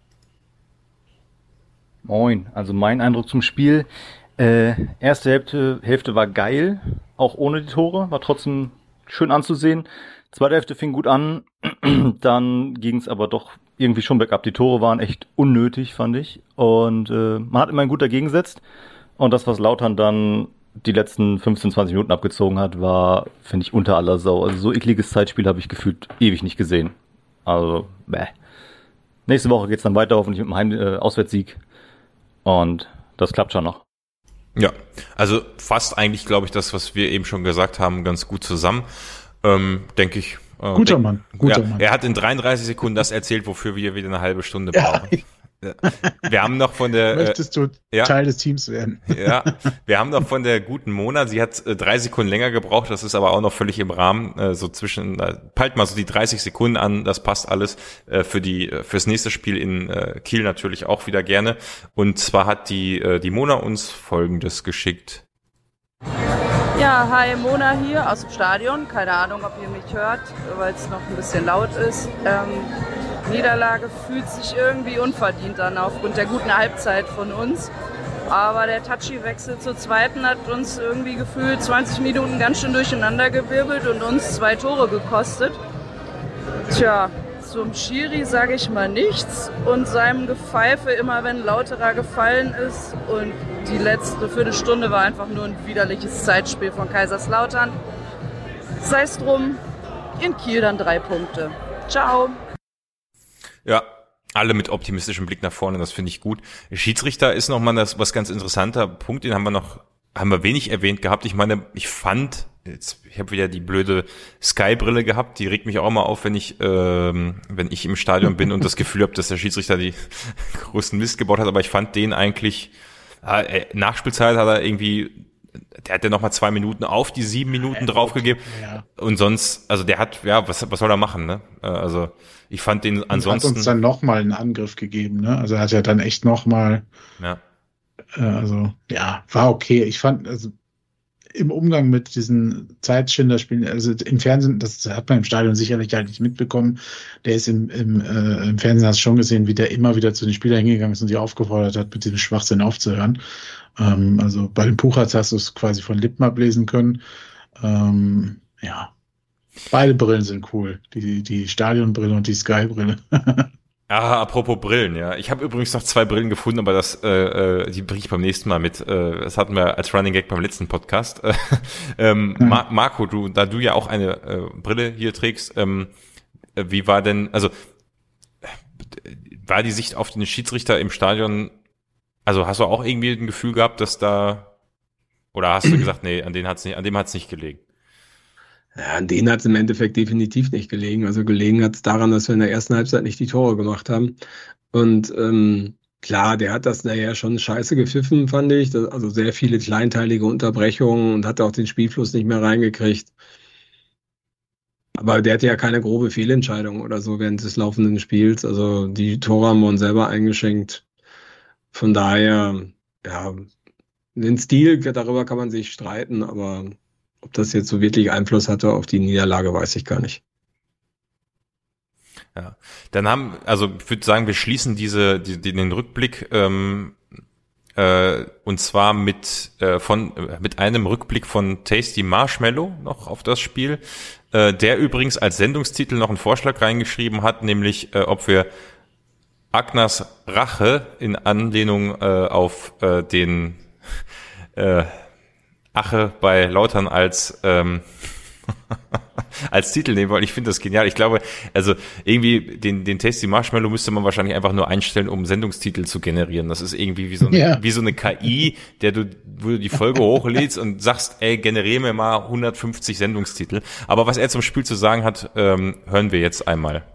Moin, also mein Eindruck zum Spiel. Äh, erste Hälfte, Hälfte war geil, auch ohne die Tore, war trotzdem schön anzusehen. Zweite Hälfte fing gut an, dann ging es aber doch irgendwie schon bergab. Die Tore waren echt unnötig, fand ich. Und äh, man hat immerhin gut dagegen gesetzt. Und das, was Lautern dann die letzten fünfzehn, zwanzig Minuten abgezogen hat, war, finde ich, unter aller Sau. Also so ekliges Zeitspiel habe ich gefühlt ewig nicht gesehen. Also, bäh. Nächste Woche geht's dann weiter, hoffentlich mit einem Heim- äh, Auswärtssieg. Und das klappt schon noch. Ja, also fasst eigentlich, glaube ich, das, was wir eben schon gesagt haben, ganz gut zusammen. Ähm, denke ich. Äh, guter denk, Mann, guter ja, Mann. Er hat in dreiunddreißig Sekunden das erzählt, wofür wir wieder eine halbe Stunde brauchen. Ja. Wir haben noch von der... Möchtest du äh, ja, Teil des Teams werden? Ja, wir haben noch von der guten Mona, sie hat äh, drei Sekunden länger gebraucht, das ist aber auch noch völlig im Rahmen, äh, so zwischen, äh, peilt mal so die dreißig Sekunden an, das passt alles äh, für die äh, fürs nächste Spiel in äh, Kiel natürlich auch wieder gerne. Und zwar hat die äh, die Mona uns Folgendes geschickt. Ja, hi, Mona hier aus dem Stadion. Keine Ahnung, ob ihr mich hört, weil es noch ein bisschen laut ist. Ähm, Niederlage fühlt sich irgendwie unverdient an aufgrund der guten Halbzeit von uns. Aber der Tachi-Wechsel zur zweiten hat uns irgendwie gefühlt zwanzig Minuten ganz schön durcheinander gewirbelt und uns zwei Tore gekostet. Tja, zum Schiri sage ich mal nichts und seinem Gepfeife immer, wenn Lauterer gefallen ist. Und die letzte Viertelstunde war einfach nur ein widerliches Zeitspiel von Kaiserslautern. Sei es drum, in Kiel dann drei Punkte. Ciao. Ja, alle mit optimistischem Blick nach vorne, das finde ich gut. Schiedsrichter ist nochmal das was ganz interessanter Punkt, den haben wir noch, haben wir wenig erwähnt gehabt. Ich meine, ich fand, jetzt, ich habe wieder die blöde Sky-Brille gehabt, die regt mich auch mal auf, wenn ich, ähm, wenn ich im Stadion bin und das Gefühl habe, dass der Schiedsrichter die größten Mist gebaut hat, aber ich fand den eigentlich, äh, Nachspielzeit hat er irgendwie, der hat ja nochmal zwei Minuten auf die sieben Minuten äh, draufgegeben. Ja. Und sonst, also der hat, ja, was, was soll er machen, ne? Also ich fand den ansonsten. Er hat uns dann nochmal einen Angriff gegeben, ne? Also er hat ja dann echt nochmal. Ja. Äh, also, ja, war okay. Ich fand, also im Umgang mit diesen Zeitschinderspielen, also im Fernsehen, das hat man im Stadion sicherlich halt nicht mitbekommen. Der ist im, im, äh, im Fernsehen, hast du schon gesehen, wie der immer wieder zu den Spielern hingegangen ist und die aufgefordert hat, mit diesem Schwachsinn aufzuhören. Ähm, also bei den Puchatz hast du es quasi von Lippen ablesen können. Ähm, ja. Beide Brillen sind cool. Die, die Stadionbrille und die Sky-Brille. Ah, apropos Brillen, ja. Ich habe übrigens noch zwei Brillen gefunden, aber das, äh, die bringe ich beim nächsten Mal mit. Äh, das hatten wir als Running Gag beim letzten Podcast. ähm, mhm. Mar- Marco, du, da du ja auch eine äh, Brille hier trägst, ähm, wie war denn, also war die Sicht auf den Schiedsrichter im Stadion, also hast du auch irgendwie ein Gefühl gehabt, dass da, oder hast du gesagt, nee, an den hat's nicht, an dem hat's nicht gelegen? Ja, an denen hat es im Endeffekt definitiv nicht gelegen. Also gelegen hat es daran, dass wir in der ersten Halbzeit nicht die Tore gemacht haben. Und ähm, klar, der hat das nachher schon scheiße gepfiffen, fand ich. Das, also sehr viele kleinteilige Unterbrechungen und hat auch den Spielfluss nicht mehr reingekriegt. Aber der hatte ja keine grobe Fehlentscheidung oder so während des laufenden Spiels. Also die Tore haben wir uns selber eingeschenkt. Von daher, ja, den Stil, darüber kann man sich streiten, aber ob das jetzt so wirklich Einfluss hatte auf die Niederlage, weiß ich gar nicht. Ja, dann haben, also ich würde sagen, wir schließen diese, die, die, den Rückblick ähm, äh, und zwar mit äh, von mit einem Rückblick von Tasty Marshmallow noch auf das Spiel, äh, der übrigens als Sendungstitel noch einen Vorschlag reingeschrieben hat, nämlich äh, ob wir Agners Rache in Anlehnung äh, auf äh, den äh, Ache bei Lautern als ähm, als Titel nehmen wollen. Ich finde das genial. Ich glaube, also irgendwie den den Tasty Marshmallow müsste man wahrscheinlich einfach nur einstellen, um Sendungstitel zu generieren. Das ist irgendwie wie so eine, ja. wie so eine K I, der du, wo du die Folge hochlädst und sagst, ey, generiere mir mal hundertfünfzig Sendungstitel. Aber was er zum Spiel zu sagen hat, ähm, hören wir jetzt einmal.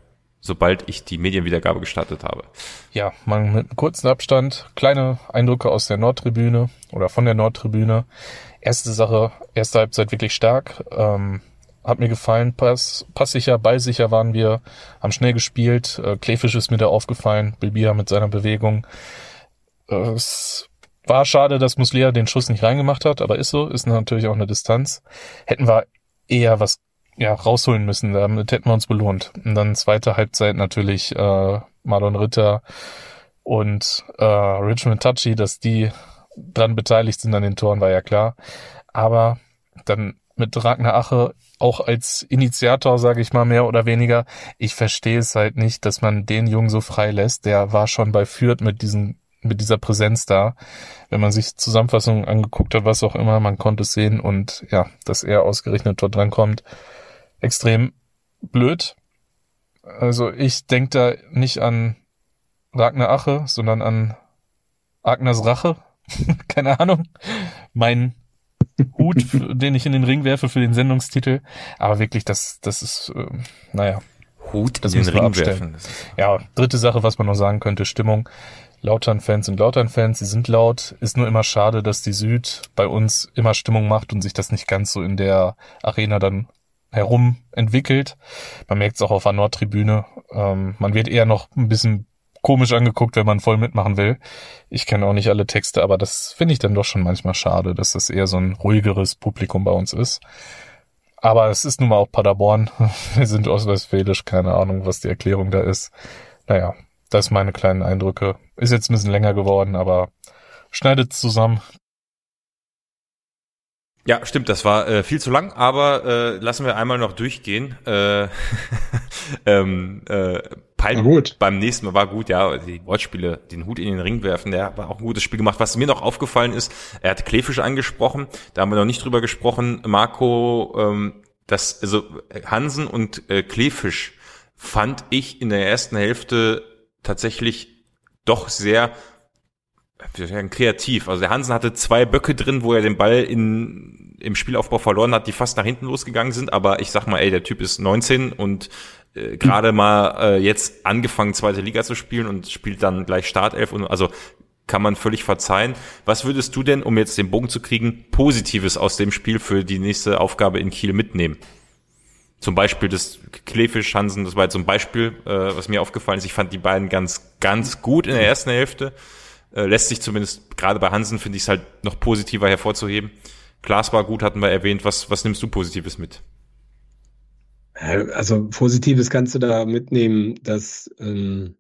sobald ich die Medienwiedergabe gestartet habe. Ja, mal mit einem kurzen Abstand. Kleine Eindrücke aus der Nordtribüne oder von der Nordtribüne. Erste Sache, erste Halbzeit wirklich stark. Ähm, hat mir gefallen, pass, passsicher, ballsicher waren wir, haben schnell gespielt. Äh, Kleefisch ist mir da aufgefallen, Bilbia mit seiner Bewegung. Äh, es war schade, dass Muslera den Schuss nicht reingemacht hat, aber ist so, ist natürlich auch eine Distanz. Hätten wir eher was ja rausholen müssen, damit hätten wir uns belohnt. Und dann zweite Halbzeit natürlich äh, Marlon Ritter und äh, Richmond Tachi, dass die dran beteiligt sind an den Toren, war ja klar. Aber dann mit Ragnar Ache auch als Initiator, sage ich mal, mehr oder weniger. Ich verstehe es halt nicht, dass man den Jungen so frei lässt. Der war schon bei Fürth mit diesen, mit dieser Präsenz da. Wenn man sich Zusammenfassungen angeguckt hat, was auch immer, man konnte es sehen. Und ja, dass er ausgerechnet dort drankommt, extrem blöd. Also ich denke da nicht an Ragnar Ache, sondern an Agners Rache. Keine Ahnung. Mein Hut, den ich in den Ring werfe für den Sendungstitel. Aber wirklich, das, das ist, äh, naja. Hut das in den Ring abstellen. werfen. Ja, dritte Sache, was man noch sagen könnte, Stimmung. Lautern-Fans sind Lautern-Fans, sie sind laut. Ist nur immer schade, dass die Süd bei uns immer Stimmung macht und sich das nicht ganz so in der Arena dann herum entwickelt. Man merkt es auch auf der Nordtribüne. Ähm, man wird eher noch ein bisschen komisch angeguckt, wenn man voll mitmachen will. Ich kenne auch nicht alle Texte, aber das finde ich dann doch schon manchmal schade, dass das eher so ein ruhigeres Publikum bei uns ist. Aber es ist nun mal auch Paderborn. Wir sind ostwestfälisch, keine Ahnung, was die Erklärung da ist. Naja, das sind meine kleinen Eindrücke. Ist jetzt ein bisschen länger geworden, aber schneidet zusammen. Ja, stimmt, das war äh, viel zu lang, aber äh, lassen wir einmal noch durchgehen. Äh, ähm, äh, Palm gut. Beim nächsten Mal war gut, ja, die Wortspiele, den Hut in den Ring werfen, der war auch ein gutes Spiel gemacht. Was mir noch aufgefallen ist, er hat Kleefisch angesprochen, da haben wir noch nicht drüber gesprochen, Marco, ähm, das, also Hansen und äh, Kleefisch fand ich in der ersten Hälfte tatsächlich doch sehr kreativ. Also der Hansen hatte zwei Böcke drin, wo er den Ball in, im Spielaufbau verloren hat, die fast nach hinten losgegangen sind. Aber ich sag mal, ey, der Typ ist neunzehn und äh, gerade mal äh, jetzt angefangen, zweite Liga zu spielen und spielt dann gleich Startelf. Und also kann man völlig verzeihen. Was würdest du denn, um jetzt den Bogen zu kriegen, Positives aus dem Spiel für die nächste Aufgabe in Kiel mitnehmen? Zum Beispiel das Kleefisch, Hansen, das war jetzt so ein Beispiel, äh, was mir aufgefallen ist. Ich fand die beiden ganz, ganz gut in der ersten Hälfte. Äh, lässt sich zumindest, gerade bei Hansen finde ich es halt noch positiver hervorzuheben. Klaas war gut, hatten wir erwähnt. Was, was nimmst du Positives mit? Also Positives kannst du da mitnehmen, dass ähm,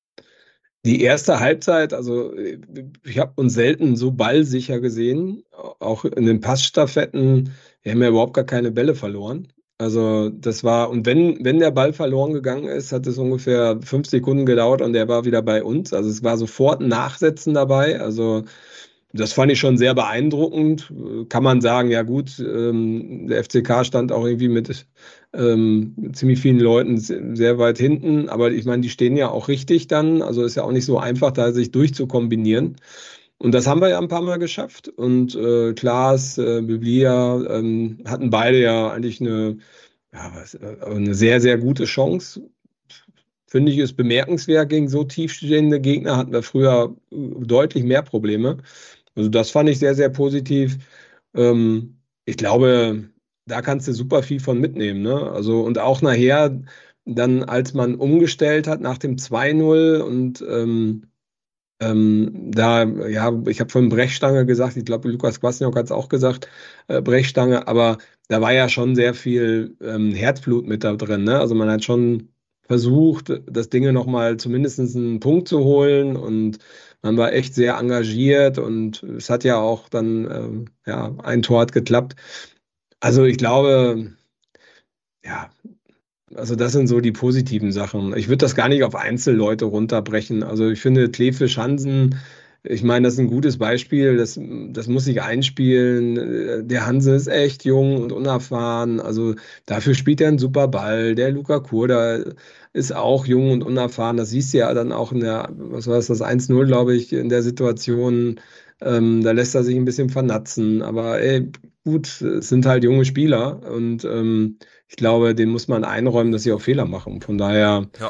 die erste Halbzeit, also ich habe uns selten so ballsicher gesehen, auch in den Passstaffetten, wir haben ja überhaupt gar keine Bälle verloren. Also das war, und wenn, wenn der Ball verloren gegangen ist, hat es ungefähr fünf Sekunden gedauert und der war wieder bei uns. Also es war sofort ein Nachsetzen dabei. Also das fand ich schon sehr beeindruckend. Kann man sagen, ja gut, ähm, der F C K stand auch irgendwie mit ähm, ziemlich vielen Leuten sehr weit hinten. Aber ich meine, die stehen ja auch richtig dann. Also ist ja auch nicht so einfach, da sich durchzukombinieren. Und das haben wir ja ein paar Mal geschafft. Und äh, Klaas, äh, Biblia ähm, hatten beide ja eigentlich eine, ja, was, äh, eine sehr, sehr gute Chance. Finde ich, ist bemerkenswert. Gegen so tiefstehende Gegner hatten wir früher äh, deutlich mehr Probleme. Also das fand ich sehr, sehr positiv. Ähm, ich glaube, da kannst du super viel von mitnehmen, ne? Also und auch nachher, dann als man umgestellt hat nach dem zwei null und ähm, Ähm, da, ja, ich habe von Brechstange gesagt, ich glaube, Lukas Kwasniok hat es auch gesagt, äh, Brechstange, aber da war ja schon sehr viel ähm, Herzblut mit da drin, ne? Also man hat schon versucht, das Ding nochmal zumindest einen Punkt zu holen und man war echt sehr engagiert und es hat ja auch dann, ähm, ja, ein Tor hat geklappt. Also ich glaube, ja, also das sind so die positiven Sachen. Ich würde das gar nicht auf Einzelleute runterbrechen. Also ich finde Kleefisch, Hansen, ich meine, das ist ein gutes Beispiel. Das, das muss sich einspielen. Der Hansen ist echt jung und unerfahren. Also dafür spielt er einen super Ball. Der Luca Kurda ist auch jung und unerfahren. Das siehst du ja dann auch in der, was war das, das eins null, glaube ich, in der Situation. Ähm, da lässt er sich ein bisschen vernatzen. Aber ey, gut, es sind halt junge Spieler und ähm, ich glaube, denen muss man einräumen, dass sie auch Fehler machen. Von daher, Ja.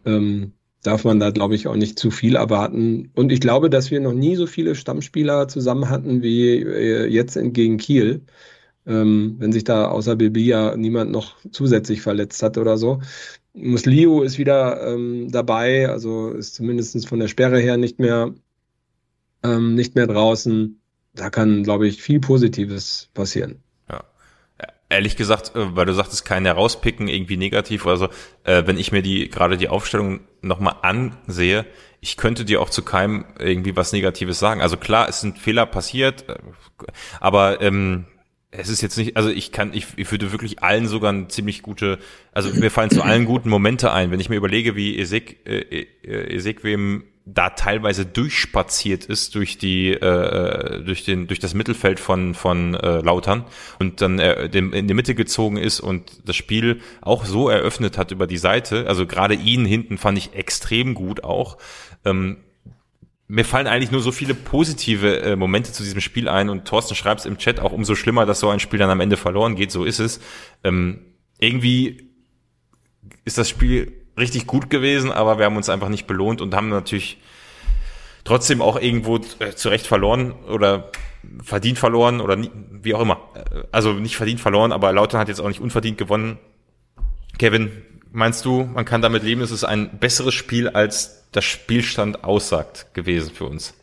ähm, darf man da, glaube ich, auch nicht zu viel erwarten. Und ich glaube, dass wir noch nie so viele Stammspieler zusammen hatten wie äh, jetzt in, gegen Kiel. Ähm, wenn sich da außer Bilbia niemand noch zusätzlich verletzt hat oder so. Muslio ist wieder ähm, dabei, also ist zumindest von der Sperre her nicht mehr, ähm, nicht mehr draußen. Da kann, glaube ich, viel Positives passieren. Ja. Ehrlich gesagt, weil du sagtest, keinen herauspicken, irgendwie negativ oder so, äh, wenn ich mir die gerade die Aufstellung nochmal ansehe, ich könnte dir auch zu keinem irgendwie was Negatives sagen. Also klar, es sind Fehler passiert, aber ähm, es ist jetzt nicht, also ich kann, ich, ich würde wirklich allen sogar eine ziemlich gute, also mir fallen zu allen guten Momente ein, wenn ich mir überlege, wie Ezek, äh, Ezekwem da teilweise durchspaziert ist durch die, äh, durch den, durch das Mittelfeld von von äh, Lautern und dann äh, dem, in die Mitte gezogen ist und das Spiel auch so eröffnet hat über die Seite. Also gerade ihn hinten fand ich extrem gut auch. Ähm, Mir fallen eigentlich nur so viele positive äh, Momente zu diesem Spiel ein und Thorsten schreibt es im Chat auch umso schlimmer, dass so ein Spiel dann am Ende verloren geht, so ist es. Ähm, irgendwie ist das Spiel richtig gut gewesen, aber wir haben uns einfach nicht belohnt und haben natürlich trotzdem auch irgendwo äh, zu Recht verloren oder verdient verloren oder nie, wie auch immer. Also nicht verdient verloren, aber Lautern hat jetzt auch nicht unverdient gewonnen. Kevin, meinst du, man kann damit leben, es ist ein besseres Spiel als der Spielstand aussagt gewesen für uns?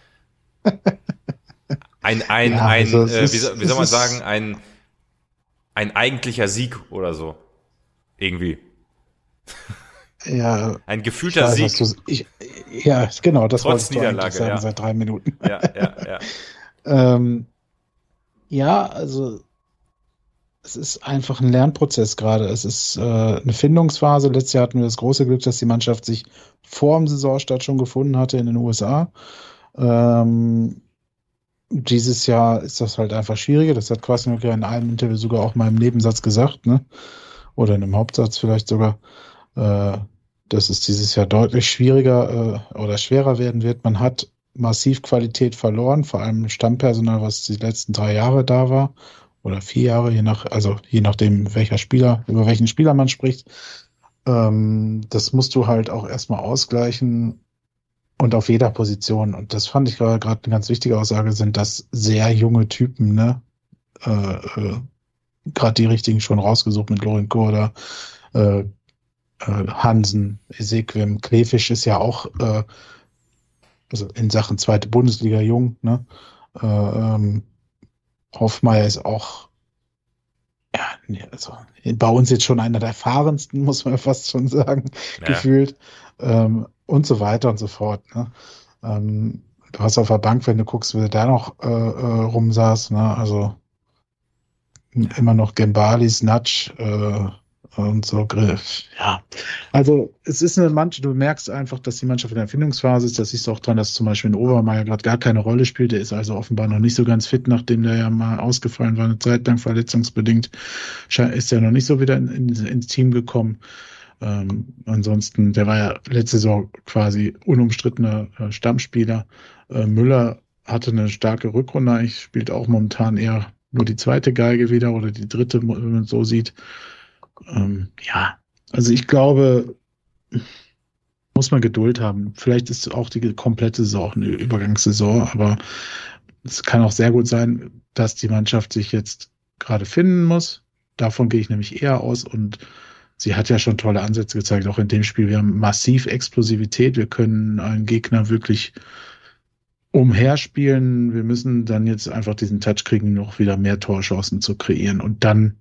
Ein, ein, ja, ein, also äh, wie, ist, wie soll man sagen, ein, ein eigentlicher Sieg oder so. Irgendwie. Ja. Ein gefühlter weiß, Sieg. Du, ich, ja, genau, das Trotz wollte ich Niederlage, sagen ja. seit drei Minuten. Ja, ja, ja. ähm, ja, also es ist einfach ein Lernprozess gerade. Es ist äh, eine Findungsphase. Letztes Jahr hatten wir das große Glück, dass die Mannschaft sich vor dem Saisonstart schon gefunden hatte in den U S A. Ähm, dieses Jahr ist das halt einfach schwieriger. Das hat Kwasniok ja in einem Interview sogar auch mal im Nebensatz gesagt, ne? Oder in einem Hauptsatz vielleicht sogar, äh, dass es dieses Jahr deutlich schwieriger äh, oder schwerer werden wird. Man hat massiv Qualität verloren, vor allem Stammpersonal, was die letzten drei Jahre da war. Oder vier Jahre, je nach, also je nachdem, welcher Spieler, über welchen Spieler man spricht. Ähm, das musst du halt auch erstmal ausgleichen und auf jeder Position. Und das fand ich gerade eine ganz wichtige Aussage, sind das sehr junge Typen, ne? Äh, äh, gerade die richtigen schon rausgesucht mit Lorin Kurda, äh, äh, Hansen, Ezekwem, Klefisch ist ja auch äh, also in Sachen zweite Bundesliga jung, ne? Äh, ähm, Hoffmeier ist auch, ja, nee, also bei uns jetzt schon einer der erfahrensten, muss man fast schon sagen, ja. gefühlt. Ähm, und so weiter und so fort. Ne? Ähm, du hast auf der Bank, wenn du guckst, wer da noch äh, äh, rumsaß, ne? Also immer noch Gembali, Snatch äh, und so. Ja, also es ist eine Mannschaft, du merkst einfach, dass die Mannschaft in der Erfindungsphase ist. Das siehst du auch dran, dass zum Beispiel in Obermeier gerade gar keine Rolle spielt. Der ist also offenbar noch nicht so ganz fit, nachdem der ja mal ausgefallen war, eine Zeit lang verletzungsbedingt. Ist er noch nicht so wieder in, in, ins Team gekommen. Ähm, ansonsten, der war ja letzte Saison quasi unumstrittener äh, Stammspieler. Äh, Müller hatte eine starke Rückrunde. Ich spielt auch momentan eher nur die zweite Geige wieder oder die dritte, wenn man so sieht. Ähm, ja, also ich glaube, muss man Geduld haben. Vielleicht ist auch die komplette Saison eine Übergangssaison, aber es kann auch sehr gut sein, dass die Mannschaft sich jetzt gerade finden muss. Davon gehe ich nämlich eher aus und sie hat ja schon tolle Ansätze gezeigt, auch in dem Spiel. Wir haben massiv Explosivität. Wir können einen Gegner wirklich umherspielen. Wir müssen dann jetzt einfach diesen Touch kriegen, noch wieder mehr Torchancen zu kreieren. Und dann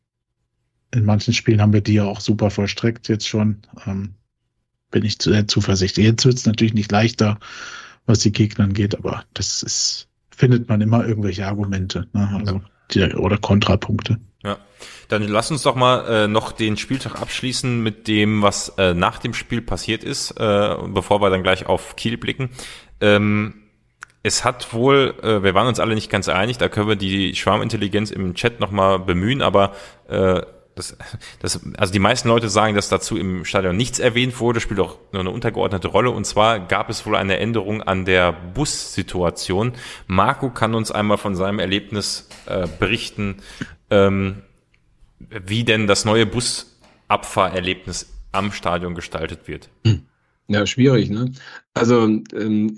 in manchen Spielen haben wir die ja auch super vollstreckt jetzt schon. Ähm, bin ich sehr zuversichtlich. Jetzt wird es natürlich nicht leichter, was die Gegner angeht, aber das ist, findet man immer irgendwelche Argumente, ne? Also die, oder Kontrapunkte. Ja, dann lass uns doch mal äh, noch den Spieltag abschließen mit dem, was äh, nach dem Spiel passiert ist, äh, bevor wir dann gleich auf Kiel blicken. Ähm, es hat wohl, äh, wir waren uns alle nicht ganz einig, da können wir die Schwarmintelligenz im Chat nochmal bemühen, aber äh, das, das, also die meisten Leute sagen, dass dazu im Stadion nichts erwähnt wurde, spielt auch nur eine untergeordnete Rolle. Und zwar gab es wohl eine Änderung an der Bussituation. Marco kann uns einmal von seinem Erlebnis äh, berichten, ähm, wie denn das neue Busabfahrerlebnis am Stadion gestaltet wird. Ja, schwierig, ne? Also ähm,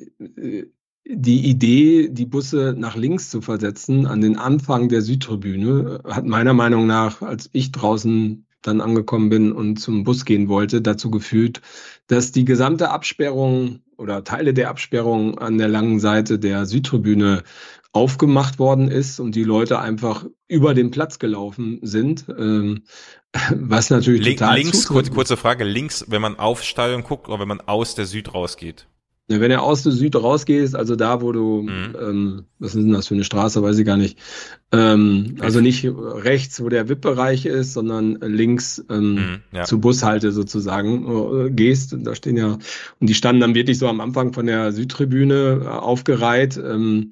die Idee, die Busse nach links zu versetzen, an den Anfang der Südtribüne, hat meiner Meinung nach, als ich draußen dann angekommen bin und zum Bus gehen wollte, dazu geführt, dass die gesamte Absperrung oder Teile der Absperrung an der langen Seite der Südtribüne aufgemacht worden ist und die Leute einfach über den Platz gelaufen sind, ähm, was natürlich Link, total links, kurz, kurze Frage, links, wenn man aufs Stadion guckt oder wenn man aus der Süd rausgeht? Ja, wenn du aus der Süd rausgehst, also da, wo du, mhm. ähm, was ist denn das für eine Straße, weiß ich gar nicht, ähm, also nicht rechts, wo der V I P-Bereich ist, sondern links ähm, mhm, ja. zur Bushalte sozusagen äh, gehst. Da stehen ja, und die standen dann wirklich so am Anfang von der Südtribüne äh, aufgereiht. Ähm,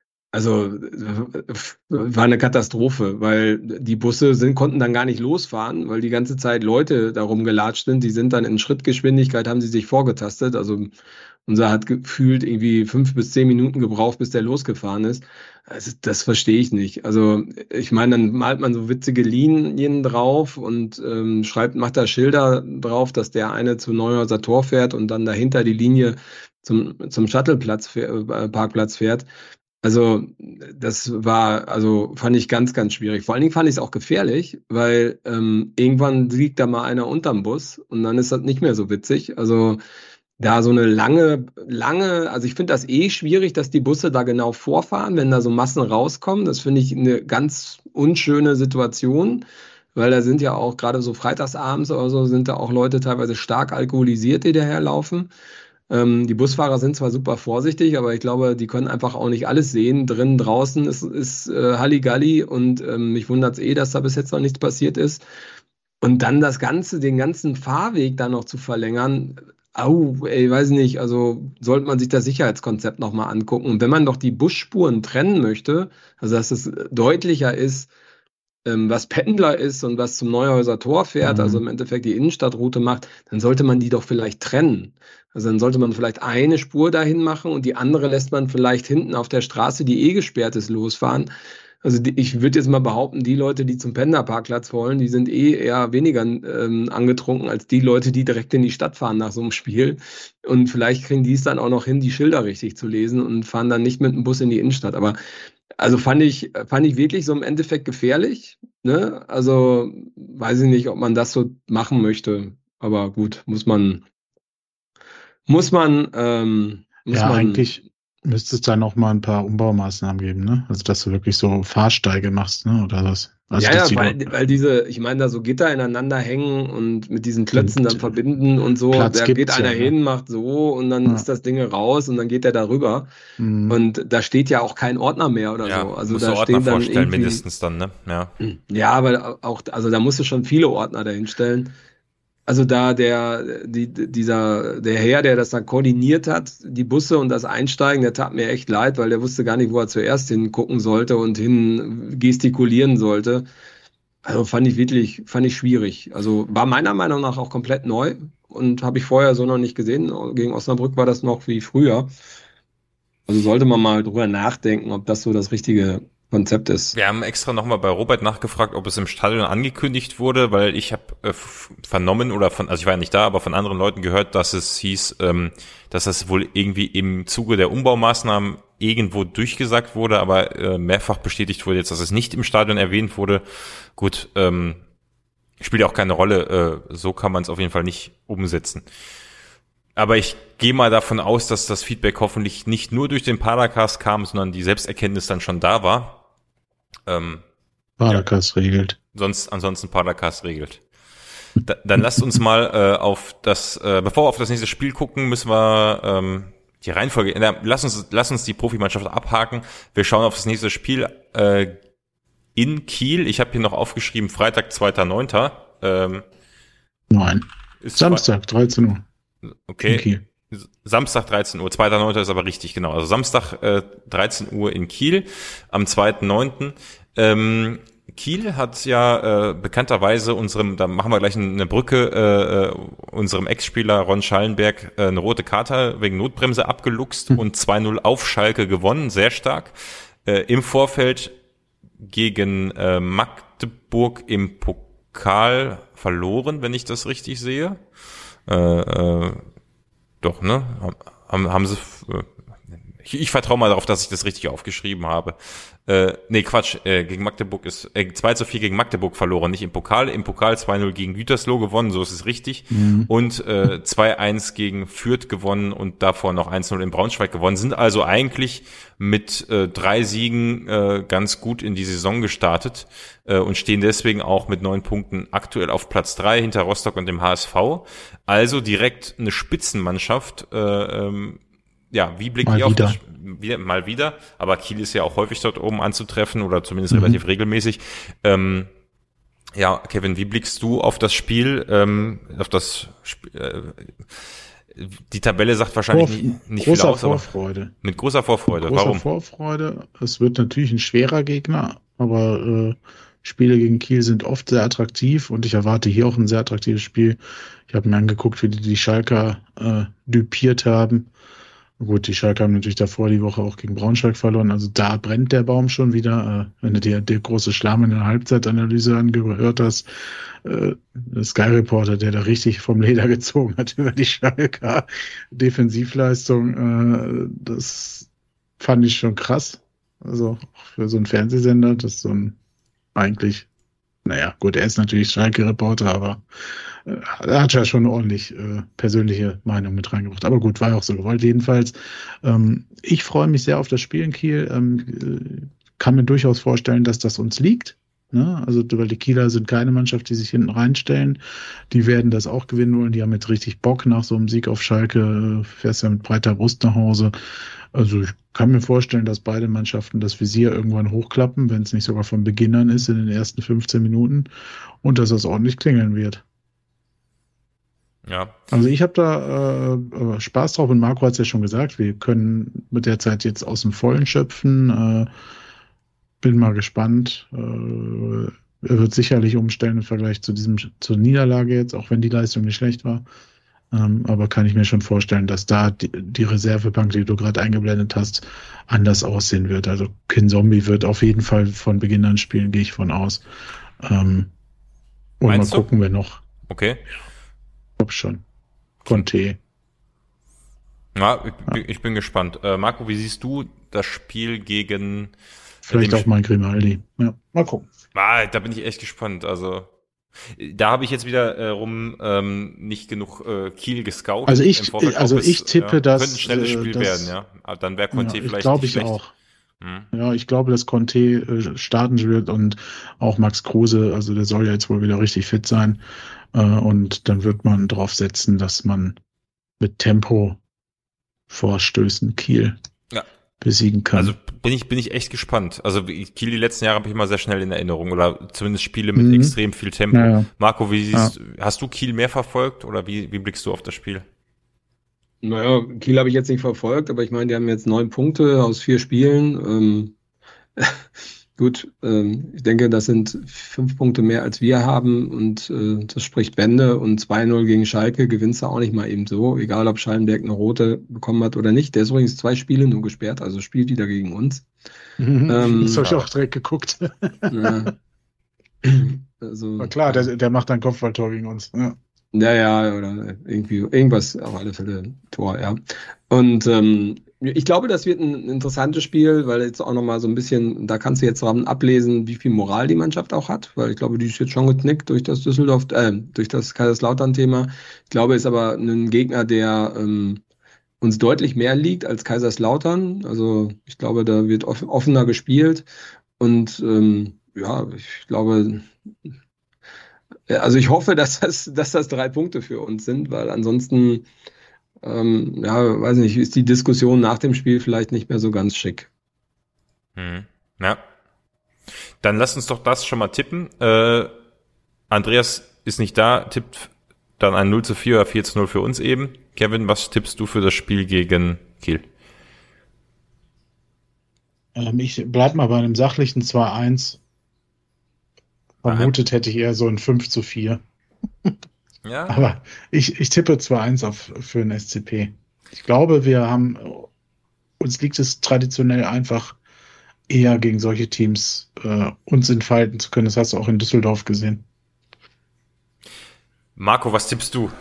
also äh, war eine Katastrophe, weil die Busse sind, konnten dann gar nicht losfahren, weil die ganze Zeit Leute darum gelatscht sind. Die sind dann in Schrittgeschwindigkeit, haben sie sich vorgetastet. Also unser hat gefühlt irgendwie fünf bis zehn Minuten gebraucht, bis der losgefahren ist. Also das verstehe ich nicht. Also ich meine, dann malt man so witzige Linien drauf und ähm, schreibt, macht da Schilder drauf, dass der eine zu Neuhauser Tor fährt und dann dahinter die Linie zum zum Shuttleplatz äh, Parkplatz fährt. Also das war, also fand ich ganz, ganz schwierig. Vor allen Dingen fand ich es auch gefährlich, weil ähm, irgendwann liegt da mal einer unterm Bus und dann ist das nicht mehr so witzig. Also da so eine lange, lange, also ich finde das eh schwierig, dass die Busse da genau vorfahren, wenn da so Massen rauskommen. Das finde ich eine ganz unschöne Situation, weil da sind ja auch gerade so freitagsabends oder so, sind da auch Leute teilweise stark alkoholisiert, die daherlaufen. Ähm, die Busfahrer sind zwar super vorsichtig, aber ich glaube, die können einfach auch nicht alles sehen. Drinnen, draußen ist, ist äh, Halligalli und ähm, mich wundert es eh, dass da bis jetzt noch nichts passiert ist. Und dann das Ganze, den ganzen Fahrweg dann noch zu verlängern, au, ey, weiß nicht, also sollte man sich das Sicherheitskonzept nochmal angucken. Und wenn man doch die Busspuren trennen möchte, also dass es deutlicher ist, ähm, was Pendler ist und was zum Neuhauser Tor fährt, mhm. also im Endeffekt die Innenstadtroute macht, dann sollte man die doch vielleicht trennen. Also dann sollte man vielleicht eine Spur dahin machen und die andere lässt man vielleicht hinten auf der Straße, die eh gesperrt ist, losfahren. Also die, ich würde jetzt mal behaupten, die Leute, die zum Pendlerparkplatz wollen, die sind eh eher weniger ähm, angetrunken als die Leute, die direkt in die Stadt fahren nach so einem Spiel. Und vielleicht kriegen die es dann auch noch hin, die Schilder richtig zu lesen und fahren dann nicht mit dem Bus in die Innenstadt. Aber also fand ich, fand ich wirklich so im Endeffekt gefährlich. Ne? Also weiß ich nicht, ob man das so machen möchte. Aber gut, muss man, muss man, ähm, muss ja, man eigentlich müsste es da noch mal ein paar Umbaumaßnahmen geben, ne? Also dass du wirklich so Fahrsteige machst, ne? Oder was? Also, ja, ja, weil, weil diese, ich meine, da so Gitter ineinander hängen und mit diesen Klötzen dann verbinden und so, da geht einer ja, hin, ne? Macht so und dann ja. ist das Ding raus und dann geht der da rüber. Mhm. Und da steht ja auch kein Ordner mehr oder ja, so. Also musst da du Ordner stehen dann vorstellen, mindestens dann, ne? Ja. Ja, aber auch, also da musst du schon viele Ordner dahinstellen. Also da der, die, dieser, der Herr, der das dann koordiniert hat, die Busse und das Einsteigen, der tat mir echt leid, weil der wusste gar nicht, wo er zuerst hingucken sollte und hin gestikulieren sollte. Also fand ich wirklich, fand ich schwierig. Also war meiner Meinung nach auch komplett neu und habe ich vorher so noch nicht gesehen. Gegen Osnabrück war das noch wie früher. Also sollte man mal drüber nachdenken, ob das so das richtige Konzept ist. Wir haben extra nochmal bei Robert nachgefragt, ob es im Stadion angekündigt wurde, weil ich habe äh, vernommen oder von, also ich war ja nicht da, aber von anderen Leuten gehört, dass es hieß, ähm, dass das wohl irgendwie im Zuge der Umbaumaßnahmen irgendwo durchgesagt wurde, aber äh, mehrfach bestätigt wurde jetzt, dass es nicht im Stadion erwähnt wurde. Gut, ähm, spielt auch keine Rolle, äh, so kann man es auf jeden Fall nicht umsetzen. Aber ich gehe mal davon aus, dass das Feedback hoffentlich nicht nur durch den Padercast kam, sondern die Selbsterkenntnis dann schon da war. Ähm, Padercast ja. regelt. Sonst, ansonsten Padercast regelt. Da, dann lasst uns mal äh, auf das, äh, bevor wir auf das nächste Spiel gucken, müssen wir ähm, die Reihenfolge, na, lass uns, lass uns die Profimannschaft abhaken. Wir schauen auf das nächste Spiel äh, in Kiel. Ich habe hier noch aufgeschrieben, Freitag, zweiter neunter Ähm, Nein, Samstag, dreizehn Uhr. Okay. In Kiel. Samstag dreizehn Uhr, zweiter neunter ist aber richtig, genau. Also Samstag äh, dreizehn Uhr in Kiel, am zweiten neunten Ähm, Kiel hat ja äh, bekannterweise unserem, da machen wir gleich eine Brücke, äh, unserem Ex-Spieler Ron Schallenberg äh, eine rote Karte wegen Notbremse abgeluchst hm. und zwei null auf Schalke gewonnen, sehr stark. Äh, im Vorfeld gegen äh, Magdeburg im Pokal Pokal verloren, wenn ich das richtig sehe. Äh, äh, doch, ne? Haben, haben sie, äh, ich, ich vertraue mal darauf, dass ich das richtig aufgeschrieben habe. Äh, nee, Quatsch, äh, gegen Magdeburg ist, äh, zwei zu vier gegen Magdeburg verloren, nicht im Pokal. Im Pokal zwei null gegen Gütersloh gewonnen, so ist es richtig. Mhm. Und äh, zwei eins gegen Fürth gewonnen und davor noch eins null in Braunschweig gewonnen. Sind also eigentlich mit äh, drei Siegen äh, ganz gut in die Saison gestartet äh, und stehen deswegen auch mit neun Punkten aktuell auf Platz drei hinter Rostock und dem H S V. Also direkt eine Spitzenmannschaft. Äh, ähm, Ja, wie blickt ihr auf das wieder, mal wieder, aber Kiel ist ja auch häufig dort oben anzutreffen oder zumindest mhm. relativ regelmäßig. Ähm, ja, Kevin, wie blickst du auf das Spiel, ähm, auf das Sp- äh, die Tabelle sagt wahrscheinlich Vor, nicht, nicht viel aus, Vorfreude. aber mit großer Vorfreude. Mit großer Warum? Vorfreude. Es wird natürlich ein schwerer Gegner, aber äh, Spiele gegen Kiel sind oft sehr attraktiv und ich erwarte hier auch ein sehr attraktives Spiel. Ich habe mir angeguckt, wie die, die Schalker äh, düpiert haben. Gut, die Schalke haben natürlich davor die Woche auch gegen Braunschweig verloren. Also da brennt der Baum schon wieder. Äh, wenn du dir der große Schlamm in der Halbzeitanalyse angehört hast, äh, der Sky Reporter, der da richtig vom Leder gezogen hat über die Schalker Defensivleistung, äh, das fand ich schon krass. Also auch für so einen Fernsehsender, das ist so ein eigentlich, naja, gut, er ist natürlich Schalke-Reporter, aber äh, er hat ja schon ordentlich äh, persönliche Meinung mit reingebracht. Aber gut, war ja auch so gewollt. Jedenfalls, ähm, ich freue mich sehr auf das Spiel in Kiel. Ähm, kann mir durchaus vorstellen, dass das uns liegt. Ne? Also, weil die Kieler sind keine Mannschaft, die sich hinten reinstellen. Die werden das auch gewinnen wollen. Die haben jetzt richtig Bock nach so einem Sieg auf Schalke. Fährst ja mit breiter Brust nach Hause. Also ich kann mir vorstellen, dass beide Mannschaften das Visier irgendwann hochklappen, wenn es nicht sogar von Beginn an ist in den ersten fünfzehn Minuten und dass das ordentlich klingeln wird. Ja. Also ich habe da äh, Spaß drauf und Marco hat es ja schon gesagt, wir können mit der Zeit jetzt aus dem Vollen schöpfen. Äh, bin mal gespannt. Äh, er wird sicherlich umstellen im Vergleich zu diesem zur Niederlage jetzt, auch wenn die Leistung nicht schlecht war. Ähm, aber kann ich mir schon vorstellen, dass da die, die Reservebank, die du gerade eingeblendet hast, anders aussehen wird. Also Kinzombie wird auf jeden Fall von Beginn an spielen, gehe ich von aus. Ähm, und Meinst mal du? gucken wir noch. Okay. Ich glaube schon. Conte. Ja, ich, ja. ich bin gespannt. Äh, Marco, wie siehst du das Spiel gegen... Vielleicht auch mal Grimaldi. Ja, mal gucken. Ah, da bin ich echt gespannt. Also da habe ich jetzt wieder äh, rum ähm, nicht genug äh, Kiel gescoutet. Also ich, Vorfeld, also es, ich tippe, ja, dass könnte ein schnelles Spiel das, werden, ja. Aber dann wäre Conte ja, vielleicht glaube nicht ich schlecht. auch. Hm. Ja, ich glaube, dass Conte äh, starten wird und auch Max Kruse, also der soll ja jetzt wohl wieder richtig fit sein. Äh, und dann wird man drauf setzen, dass man mit Tempo Vorstößen Kiel ja. besiegen kann. Also bin ich bin ich echt gespannt. Also Kiel die letzten Jahre habe ich immer sehr schnell in Erinnerung oder zumindest Spiele mit mhm. extrem viel Tempo. Ja, ja. Marco, wie siehst, ja. hast du Kiel mehr verfolgt oder wie wie blickst du auf das Spiel? Naja, Kiel habe ich jetzt nicht verfolgt, aber ich meine, die haben jetzt neun Punkte aus vier Spielen. Ähm, gut, ähm, ich denke, das sind fünf Punkte mehr, als wir haben und äh, das spricht Bände und zwei null gegen Schalke gewinnst du auch nicht mal eben so, egal ob Schallenberg eine rote bekommen hat oder nicht. Der ist übrigens zwei Spiele nur gesperrt, also spielt wieder gegen uns. Mhm, ähm, das habe ich auch direkt geguckt. Ja. Also, war klar, der, der macht ein Kopfballtor gegen uns. Ja. Ja, ja, oder irgendwie irgendwas, auf alle Fälle Tor, ja. Und ähm, ich glaube, das wird ein interessantes Spiel, weil jetzt auch nochmal so ein bisschen, da kannst du jetzt dran ablesen, wie viel Moral die Mannschaft auch hat, weil ich glaube, die ist jetzt schon geknickt durch das Düsseldorf, äh, durch das Kaiserslautern-Thema. Ich glaube, ist aber ein Gegner, der ähm, uns deutlich mehr liegt als Kaiserslautern. Also ich glaube, da wird off- offener gespielt und ähm, ja, ich glaube, also ich hoffe, dass das, dass das drei Punkte für uns sind, weil ansonsten, ähm, ja, weiß nicht, ist die Diskussion nach dem Spiel vielleicht nicht mehr so ganz schick. Hm. Ja. Dann lass uns doch das schon mal tippen. Äh, Andreas ist nicht da, tippt dann ein null zu vier oder vier zu null für uns eben. Kevin, was tippst du für das Spiel gegen Kiel? Ähm, ich bleib mal bei einem sachlichen zwei eins. Vermutet hätte ich eher so ein fünf zu vier. Ja. Aber ich, ich tippe zwei eins auf, für den S C P. Ich glaube, wir haben, uns liegt es traditionell einfach eher gegen solche Teams äh, uns entfalten zu können. Das hast du auch in Düsseldorf gesehen. Marco, was tippst du?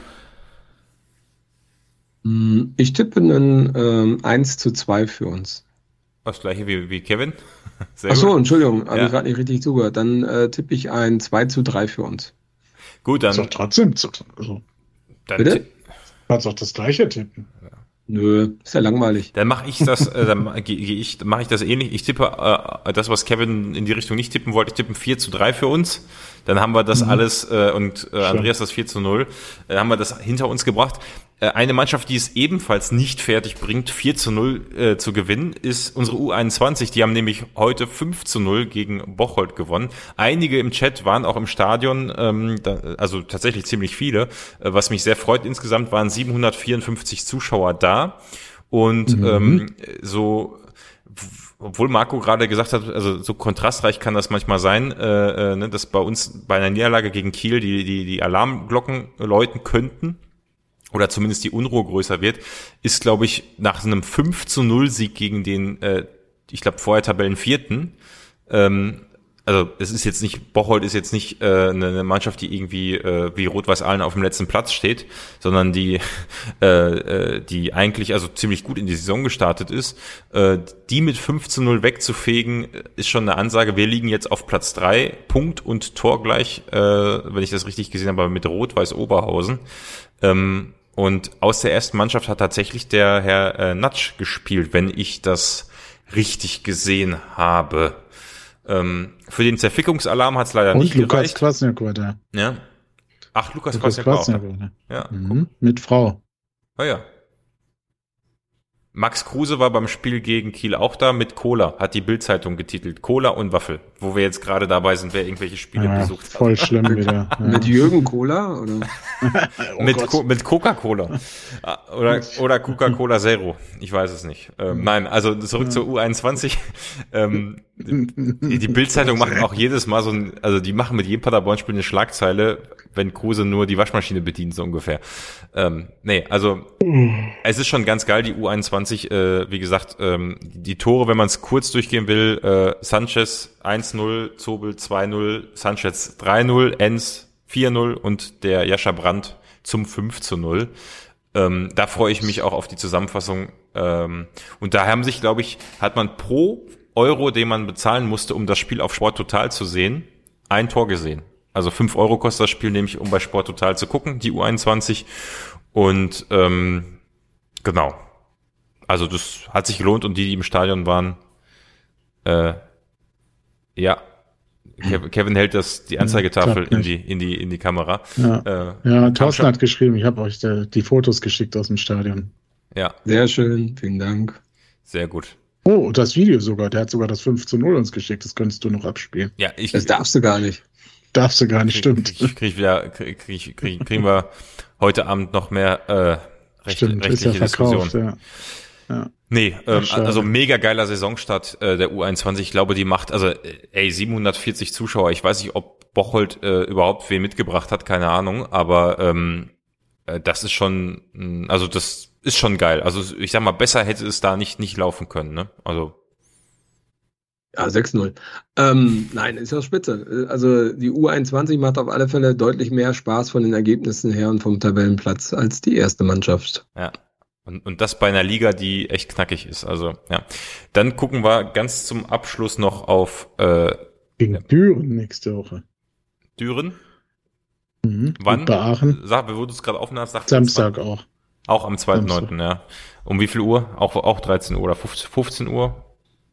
Ich tippe einen ähm, eins zu zwei für uns. Das gleiche wie, wie Kevin. Sehr Ach so, gut. Entschuldigung, habe Ja. ich gerade nicht richtig zugehört. Dann äh, tippe ich ein zwei zu drei für uns. Gut, Ist doch dann, trotzdem, so- also, dann, Bitte? kannst auch das gleiche tippen. Nö, ist ja langweilig. dann mache ich das, äh, dann gehe geh ich, dann mache ich das ähnlich. Ich tippe äh, das, was Kevin in die Richtung nicht tippen wollte. Ich tippe vier zu drei für uns. Dann haben wir das alles äh, und äh, Andreas das vier zu null. Dann haben wir das hinter uns gebracht. Äh, eine Mannschaft, die es ebenfalls nicht fertig bringt, vier zu null äh, zu gewinnen, ist unsere U einundzwanzig. Die haben nämlich heute fünf zu null gegen Bocholt gewonnen. Einige im Chat waren auch im Stadion, ähm, da, also tatsächlich ziemlich viele, äh, was mich sehr freut. Insgesamt waren siebenhundertvierundfünfzig Zuschauer da. Und Mhm. ähm, so, obwohl Marco gerade gesagt hat, also so kontrastreich kann das manchmal sein, äh, äh, ne, dass bei uns bei einer Niederlage gegen Kiel die die die Alarmglocken läuten könnten oder zumindest die Unruhe größer wird, ist, glaube ich, nach einem fünf zu null Sieg gegen den, äh, ich glaube, vorher Tabellenvierten, ähm, also es ist jetzt nicht, Bocholt ist jetzt nicht äh, eine, eine Mannschaft, die irgendwie äh, wie Rot-Weiß-Ahlen auf dem letzten Platz steht, sondern die äh, äh, die eigentlich also ziemlich gut in die Saison gestartet ist. Äh, die mit fünf zu null wegzufegen, ist schon eine Ansage. Wir liegen jetzt auf Platz drei, Punkt und Tor gleich, äh, wenn ich das richtig gesehen habe, mit Rot-Weiß-Oberhausen. Ähm, und aus der ersten Mannschaft hat tatsächlich der Herr äh, Natsch gespielt, wenn ich das richtig gesehen habe. Ähm, für den Zerfickungsalarm hat es leider Und nicht Lukas gereicht. Kwasniok war da. Ja. Ach, Lukas, Lukas Kwasniok auch. Kwasniok war da. Ja, Mhm. Mit Frau. oh ja. Max Kruse war beim Spiel gegen Kiel auch da mit Cola, hat die Bild-Zeitung getitelt. Cola und Waffel, wo wir jetzt gerade dabei sind, wer irgendwelche Spiele Ja, besucht hat. voll schlimm wieder. Ja. Mit Jürgen Cola? Oder? Oh mit, Gott. Co- mit Coca-Cola. Ah, oder, oder Coca-Cola Zero. Ich weiß es nicht. Ähm, nein, also zurück zur U einundzwanzig. Ähm, die die Bild-Zeitung machen auch jedes Mal so ein, also die machen mit jedem Paderborn-Spiel eine Schlagzeile, wenn Kruse nur die Waschmaschine bedient, so ungefähr. Ähm, nee, also es ist schon ganz geil, die U einundzwanzig, äh, wie gesagt, ähm, die Tore, wenn man es kurz durchgehen will, äh, Sanchez eins null, Zobel zwei null, Sanchez drei null, Enz vier null und der Jascha Brandt zum fünf zu null. Ähm, da freue ich mich auch auf die Zusammenfassung. Ähm, und da haben sich, glaube ich, hat man pro Euro, den man bezahlen musste, um das Spiel auf Sport Total zu sehen, ein Tor gesehen. Also fünf Euro kostet das Spiel nämlich, um bei Sport Total zu gucken, die U einundzwanzig. Und ähm, genau. Also das hat sich gelohnt und die, die im Stadion waren, äh, ja, Kev- Kevin hält das die Anzeigetafel klappt in nicht. die in die in die Kamera. Ja, Äh, ja kam Thorsten schon- hat geschrieben, ich habe euch da, die Fotos geschickt aus dem Stadion. Ja, Sehr schön, vielen Dank. sehr gut. Oh, das Video sogar. Der hat sogar das fünf zu null uns geschickt. Das könntest du noch abspielen. Ja, ich Das darfst du gar nicht. Darfst du gar nicht, stimmt. Krieg, krieg wieder, krieg, krieg, krieg, kriegen wir heute Abend noch mehr äh, recht, Stimmt, ist rechtliche ja verkauft. Diskussion. Ja. Nee, ähm, schade. also mega geiler Saisonstart äh, der U einundzwanzig. Ich glaube, die macht, also äh, ey, siebenhundertvierzig Zuschauer. Ich weiß nicht, ob Bocholt äh, überhaupt wen mitgebracht hat, keine Ahnung. Aber ähm, äh, das ist schon, mh, also das ist schon geil. Also ich sag mal, besser hätte es da nicht nicht laufen können. Ne? Also Ja, sechs null. Ähm, nein, ist ja spitze. Also die U einundzwanzig macht auf alle Fälle deutlich mehr Spaß von den Ergebnissen her und vom Tabellenplatz als die erste Mannschaft. ja. Und, und das bei einer Liga, die echt knackig ist. Also ja. Dann gucken wir ganz zum Abschluss noch auf äh, Gegen Düren nächste Woche. Düren. Mhm. Wann? Und bei Aachen. Sag, wo du es gerade offen hast, sag Samstag auch. Auch am zweiten neunten ja. Um wie viel Uhr? Auch, auch dreizehn Uhr oder fünfzehn Uhr?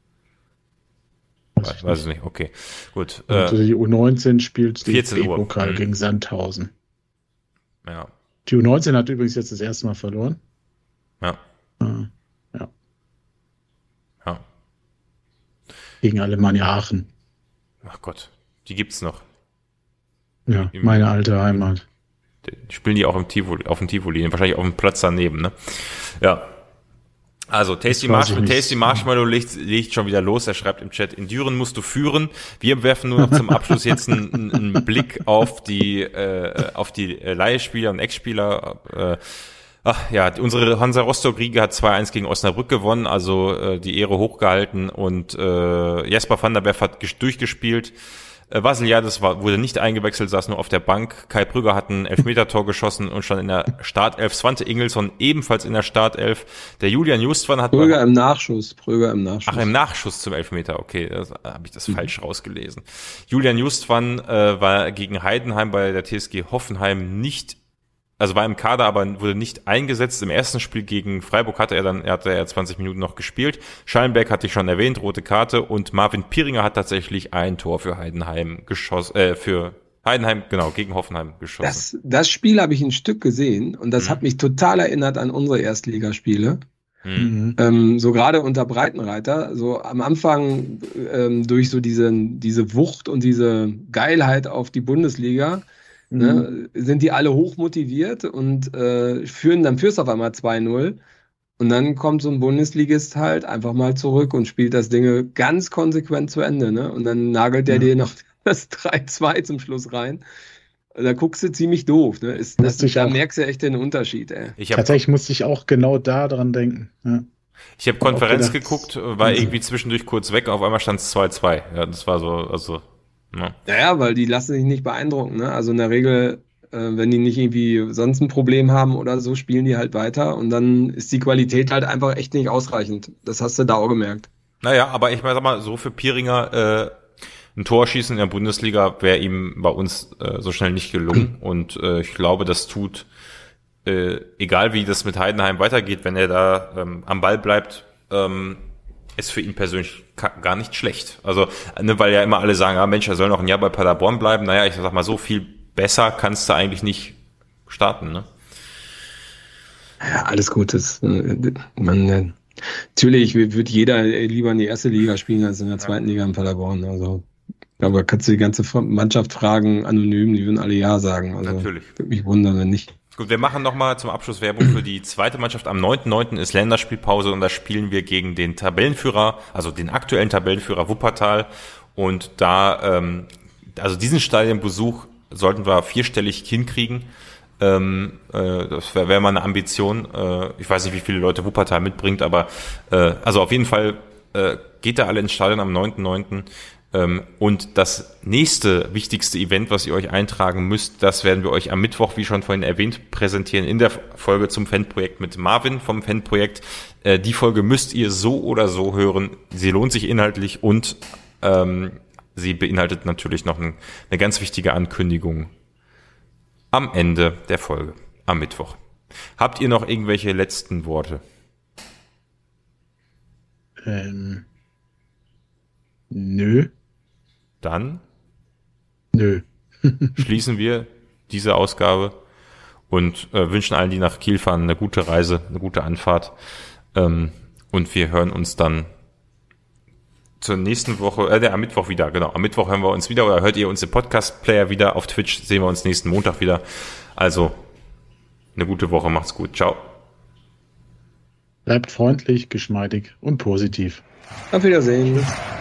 Weiß Weiß, ich weiß ich nicht, okay. Gut. Und Äh, die U neunzehn spielt den vierzehn Uhr. Pokal Mhm. gegen Sandhausen. ja, Die U neunzehn hat übrigens jetzt das erste Mal verloren. ja, Ja. ja. Gegen Alemannia Aachen. Ach Gott, die gibt's noch. Ja, Im- meine alte Heimat. Die spielen die auch im Tivoli, auf dem Tivoli, wahrscheinlich auf dem Platz daneben, ne? Ja. Also, Tasty, Das weiß Marsh, ich nicht. Tasty Marshmallow legt, legt schon wieder los. Er schreibt im Chat, in Düren musst du führen. Wir werfen nur noch zum Abschluss jetzt einen, einen, einen Blick auf die, äh, auf die äh, Leihspieler und Ex-Spieler. Äh, ach ja, unsere Hansa Rostock-Riege hat zwei eins gegen Osnabrück gewonnen, also äh, die Ehre hochgehalten und äh, Jesper van der Werf hat ges- durchgespielt. Äh, Vasiliadis war, wurde nicht eingewechselt, saß nur auf der Bank. Kai Brügger hat ein Elfmetertor geschossen und stand in der Startelf. Svante Ingelsson ebenfalls in der Startelf. Der Julian Justvan hat... Brügger im Nachschuss. Brügger im Nachschuss. Ach, im Nachschuss zum Elfmeter, okay, da habe ich das mhm. falsch rausgelesen. Julian Justvan äh, war gegen Heidenheim bei der T S G Hoffenheim nicht, also war im Kader, aber wurde nicht eingesetzt. Im ersten Spiel gegen Freiburg hatte er dann, er hatte ja zwanzig Minuten noch gespielt. Schallenberg hatte ich schon erwähnt, rote Karte, und Marvin Pieringer hat tatsächlich ein Tor für Heidenheim geschossen, äh, für Heidenheim, genau, gegen Hoffenheim geschossen. Das, das Spiel habe ich ein Stück gesehen und das mhm. hat mich total erinnert an unsere Erstligaspiele. Mhm. Ähm, so gerade unter Breitenreiter, so am Anfang ähm, durch so diese, diese Wucht und diese Geilheit auf die Bundesliga, mhm. ne, sind die alle hoch motiviert und äh, führen dann fürs auf einmal zwei null. Und dann kommt so ein Bundesligist halt einfach mal zurück und spielt das Ding ganz konsequent zu Ende. Ne? Und dann nagelt der ja. dir noch das drei zwei zum Schluss rein. Da guckst du ziemlich doof. Ne? Ist, das, da auch, merkst du echt den Unterschied. Ey. Ich hab, Tatsächlich musste ich auch genau da dran denken. Ja. Ich habe Konferenz geguckt, war irgendwie zwischendurch kurz weg, auf einmal stand es zwei zwei. Ja, das war so, also... Ja. Naja, weil die lassen sich nicht beeindrucken. Ne? Also in der Regel, äh, wenn die nicht irgendwie sonst ein Problem haben oder so, spielen die halt weiter und dann ist die Qualität halt einfach echt nicht ausreichend. Das hast du da auch gemerkt. Naja, aber ich meine, sag mal, so für Pieringer äh, ein Tor schießen in der Bundesliga wäre ihm bei uns äh, so schnell nicht gelungen. Und äh, ich glaube, das tut, äh, egal wie das mit Heidenheim weitergeht, wenn er da ähm, am Ball bleibt, ähm, ist für ihn persönlich gar nicht schlecht. Also, ne, weil ja immer alle sagen, ah, Mensch, er soll noch ein Jahr bei Paderborn bleiben. Naja, ich sag mal, so viel besser kannst du eigentlich nicht starten, ne? Ja, alles gut. Das, man, natürlich würde jeder lieber in die erste Liga spielen als in der zweiten Liga in Paderborn. Also, aber kannst du die ganze Mannschaft fragen, anonym, die würden alle Ja sagen. Also, natürlich. Würde mich wundern, wenn nicht. Gut, wir machen nochmal zum Abschluss Werbung für die zweite Mannschaft. Am neunten neunten ist Länderspielpause und da spielen wir gegen den Tabellenführer, also den aktuellen Tabellenführer Wuppertal. Und da, ähm, also diesen Stadionbesuch sollten wir vierstellig hinkriegen. Ähm, äh, das wäre wär mal eine Ambition. Äh, ich weiß nicht, wie viele Leute Wuppertal mitbringt, aber äh, also auf jeden Fall äh, geht da alle ins Stadion am neunten neunten Ähm, und das nächste wichtigste Event, was ihr euch eintragen müsst, das werden wir euch am Mittwoch, wie schon vorhin erwähnt, präsentieren in der Folge zum Fanprojekt mit Marvin vom Fanprojekt. Äh, die Folge müsst ihr so oder so hören. Sie lohnt sich inhaltlich und ähm, sie beinhaltet natürlich noch ein, eine ganz wichtige Ankündigung am Ende der Folge, am Mittwoch. Habt ihr noch irgendwelche letzten Worte? Ähm, nö. Dann Nö. schließen wir diese Ausgabe und äh, wünschen allen, die nach Kiel fahren, eine gute Reise, eine gute Anfahrt. Ähm, und wir hören uns dann zur nächsten Woche, äh, am Mittwoch wieder, genau. Am Mittwoch hören wir uns wieder oder hört ihr uns im Podcast-Player wieder. Auf Twitch sehen wir uns nächsten Montag wieder. Also, eine gute Woche, macht's gut. Ciao. Bleibt freundlich, geschmeidig und positiv. Auf Wiedersehen.